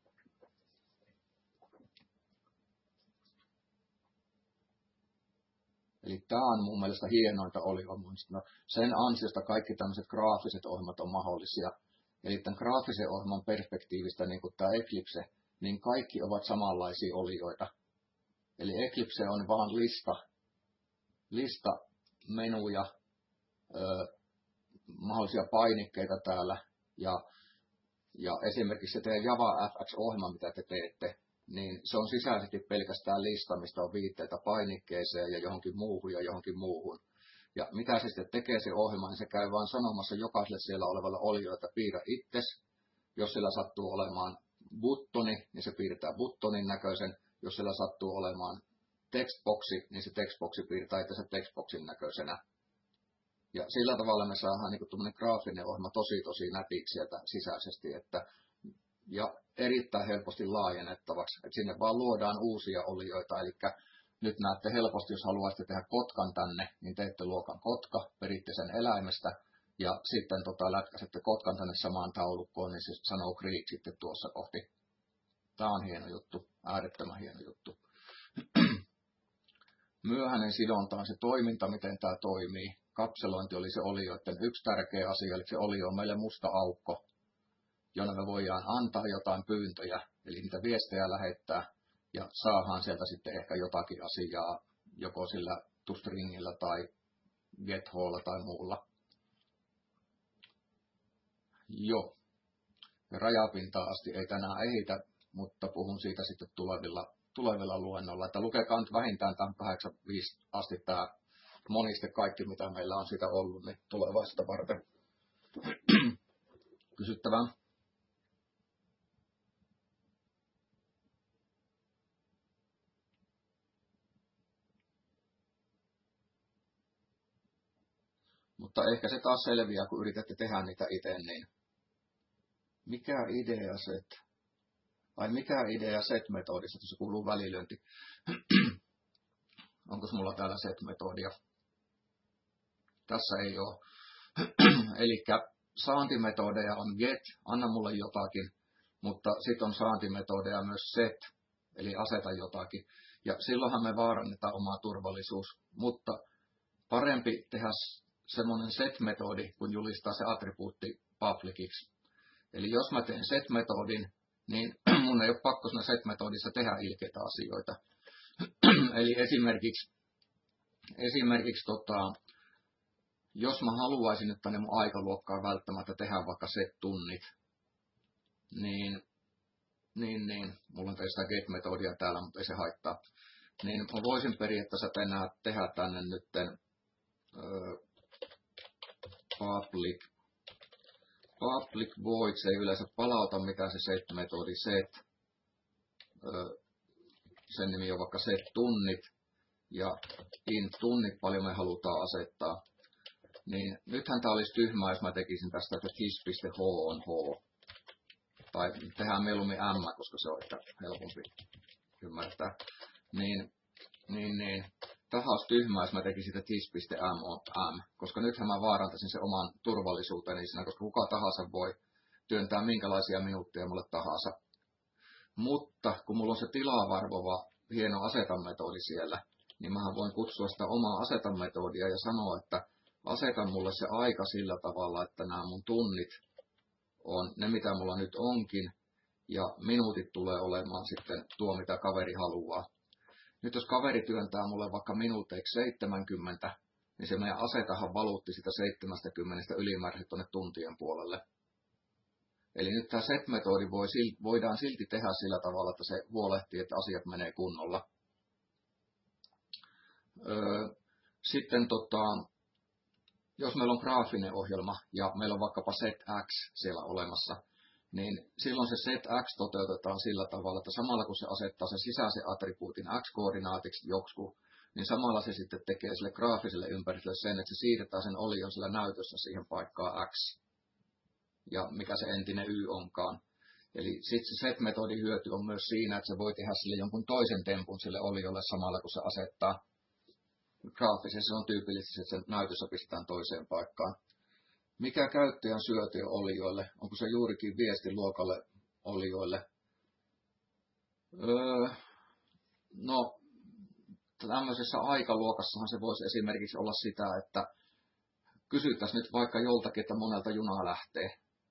Eli tämä on mun mielestä hienointa oliohjelmoinnista. Sen ansiosta kaikki tämmöiset graafiset ohjelmat on mahdollisia. Eli tämän graafisen ohjelman perspektiivistä, niin kuin tämä Eclipse, niin kaikki ovat samanlaisia olioita. Eli Eclipse on vaan lista, lista menuja, ö, mahdollisia painikkeita täällä. Ja, ja esimerkiksi se teidän Java F X-ohjelma, mitä te teette, niin se on sisäisesti pelkästään lista, mistä on viitteitä painikkeeseen ja johonkin muuhun ja johonkin muuhun. Ja mitä se sitten tekee se ohjelma, niin se käy vaan sanomassa jokaiselle siellä olevalle oliolle, että piirrä itses. Jos sillä sattuu olemaan buttoni, niin se piirtää buttonin näköisen. Jos sillä sattuu olemaan textboxi, niin se textboxi piirtää itse textboxin näköisenä. Ja sillä tavalla me saadaan niin tuommoinen graafinen ohjelma tosi tosi nätiksi sieltä sisäisesti, että ja erittäin helposti laajennettavaksi. Et sinne vaan luodaan uusia olioita, eli nyt näette helposti, jos haluaisitte tehdä kotkan tänne, niin teette luokan kotka, peritte sen eläimestä, ja sitten tota, lätkäsette kotkan tänne samaan taulukkoon, niin se sanoo Greek sitten tuossa kohti. Tämä on hieno juttu, äärettömän hieno juttu. Myöhäinen sidonta on se toiminta, miten tämä toimii. Kapselointi oli se olioiden yksi tärkeä asia, eli se olio on meille musta aukko, jonne me voidaan antaa jotain pyyntöjä, eli niitä viestejä lähettää, ja saadaan sieltä sitten ehkä jotakin asiaa, joko sillä toStringillä tai gethalla tai muulla. Joo. Ja rajapintaa asti ei tänään ehitä, mutta puhun siitä sitten tulevilla, tulevilla luennoilla. Että lukekaa nyt vähintään tämän kahdeksan viisi asti tämä moniste kaikki, mitä meillä on siitä ollut, niin tulevaisuutta varten. Kysyttävää. Mutta ehkä se taas selviää, kun yritätte tehdä niitä itse, niin mikä idea set? Ai mikä idea set-metodissa, tuossa kuuluu välilyönti. Onko mulla täällä set-metodia? Tässä ei ole. Eli saantimetodeja on get, anna mulle jotakin, mutta sitten on saantimetodeja myös set, eli aseta jotakin. Ja silloinhan me vaarannetaan omaa turvallisuus, mutta parempi tehdä semmoinen set-metodi, kun julistaa se attribuutti publiciksi. Eli jos mä teen set-metodin, niin mun ei ole pakko siinä set-metodissa tehdä ilkeitä asioita. Eli esimerkiksi, esimerkiksi tota, jos mä haluaisin nyt tänne mun aikaluokkaan välttämättä tehdä vaikka set-tunnit, niin, niin, niin, mulla on sitä get-metodia täällä, mutta ei se haittaa. Niin mä voisin periaatteessa tänään tehdä tänne nytten öö, public, public void, se ei yleensä palauta mitään se set-metodi set, öö, sen nimi on vaikka set-tunnit ja int-tunnit, paljon me halutaan asettaa. Niin nythän tämä olisi tyhmää, jos mä tekisin tästä, että his.h on h. Tai tehdään mieluummin m, koska se on ehkä helpompi ymmärtää. Niin, niin, niin. Tähän olisi tyhmää, jos mä tekisin, että his.m on m. Koska nythän mä vaarantaisin sen oman turvallisuuteni siinä, koska kuka tahansa voi työntää minkälaisia minuutteja mulle tahansa. Mutta kun mulla on se tilaa varvova hieno asetanmetodi siellä, niin mähän voin kutsua sitä omaa asetanmetodia ja sanoa, että aseta mulle se aika sillä tavalla, että nämä mun tunnit on ne, mitä mulla nyt onkin, ja minuutit tulee olemaan sitten tuo, mitä kaveri haluaa. Nyt jos kaveri työntää mulle vaikka minuuteiksi seitsemänkymmentä, niin se meidän asetahan valuutti sitä seitsemänkymmentä ylimääräisesti tuonne tuntien puolelle. Eli nyt tämä set-metodi voi, voidaan silti tehdä sillä tavalla, että se huolehtii, että asiat menee kunnolla. Öö, sitten tota, jos meillä on graafinen ohjelma ja meillä on vaikkapa setx siellä olemassa, niin silloin se setx toteutetaan sillä tavalla, että samalla kun se asettaa sen sisäisen attribuutin x-koordinaatiksi joksikin, niin samalla se sitten tekee sille graafiselle ympäristölle sen, että se siirretään sen olion sillä näytössä siihen paikkaan x. Ja mikä se entinen y onkaan. Eli sitten se set-metodin hyöty on myös siinä, että se voi tehdä sille jonkun toisen tempun sille oliolle samalla, kun se asettaa graafisesti. Se on tyypillisesti, että sen näytössä pistetään toiseen paikkaan. Mikä käyttäjän syöte on olioille? Onko se juurikin viesti luokalle olioille? Öö, no, tämmöisessä aikaluokassahan se voisi esimerkiksi olla sitä, että kysyttäisiin nyt vaikka joltakin, että monelta junaa lähtee.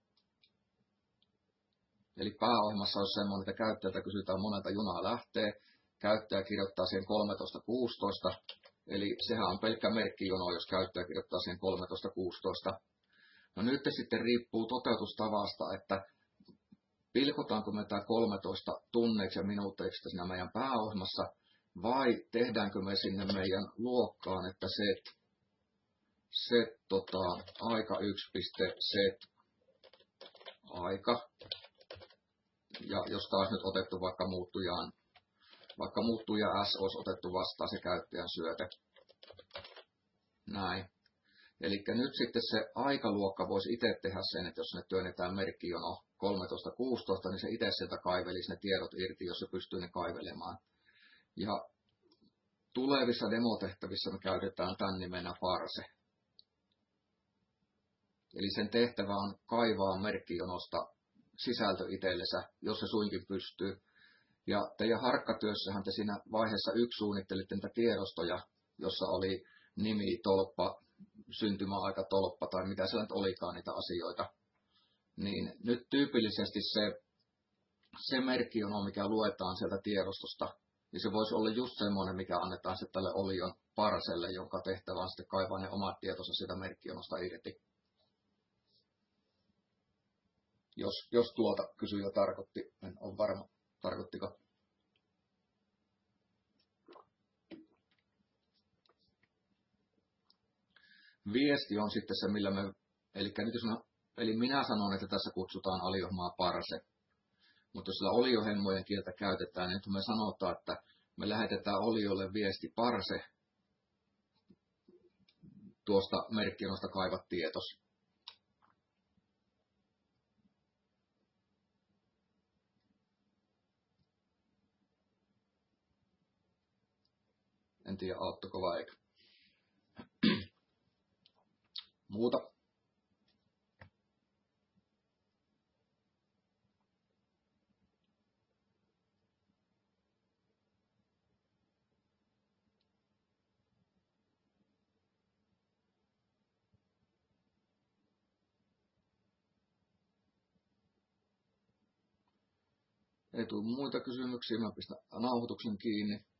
Eli pääohjelmassa olisi semmoinen, että käyttäjältä kysytään monelta junaa lähtee. Käyttäjä kirjoittaa siihen kolmetoista kuusitoista. Eli sehän on pelkkä merkkijono, jos käyttäjä kirjoittaa siihen kolmetoista kuusitoista. No nyt sitten riippuu toteutustavasta, että pilkotaanko me tämä kolmetoista tunneiksi ja minuuteiksi siinä meidän pääohjelmassa, vai tehdäänkö me sinne meidän luokkaan, että set, set tota, aika yksi.set aika. Ja jos taas nyt otettu vaikka muuttujaan, vaikka muuttuja S olisi otettu vastaan se käyttäjän syöte. Näin. Eli nyt sitten se aikaluokka voisi itse tehdä sen, että jos sinne työnnetään merkkijono kolmetoista kuusitoista, niin se itse sieltä kaivelisi ne tiedot irti, jos se pystyy ne kaivelemaan. Ja tulevissa demotehtävissä me käytetään tämän nimenä parse. Eli sen tehtävä on kaivaa merkkijonosta sisältö itsellensä, jos se suinkin pystyy. Ja teidän harkkatyössähän te siinä vaiheessa yksi suunnittelitte niitä tiedostoja, jossa oli nimi, tolppa, syntymäaika, tolppa tai mitä siellä nyt olikaan niitä asioita. Niin nyt tyypillisesti se, se merkkijono, mikä luetaan sieltä tiedostosta, niin se voisi olla just semmoinen, mikä annetaan sitten tälle olion parselle, jonka tehtävä on sitten kaivaa ne omat tietonsa sitä merkkijonosta irti. Jos, jos tuota kysyjä tarkoitti, en ole varma, tarkoittiko. Viesti on sitten se, millä me, eli, nyt jos mä, eli minä sanon, että tässä kutsutaan aliohjelmaa parse, mutta jos sillä oliohjelmojen kieltä käytetään, niin me sanotaan, että me lähetetään oliolle viesti parse tuosta merkkijonosta kaivat tietos. En tiedä, auttoiko vai eikä. Muuta. Ei tule muita kysymyksiä. Mä pistän nauhoituksen kiinni.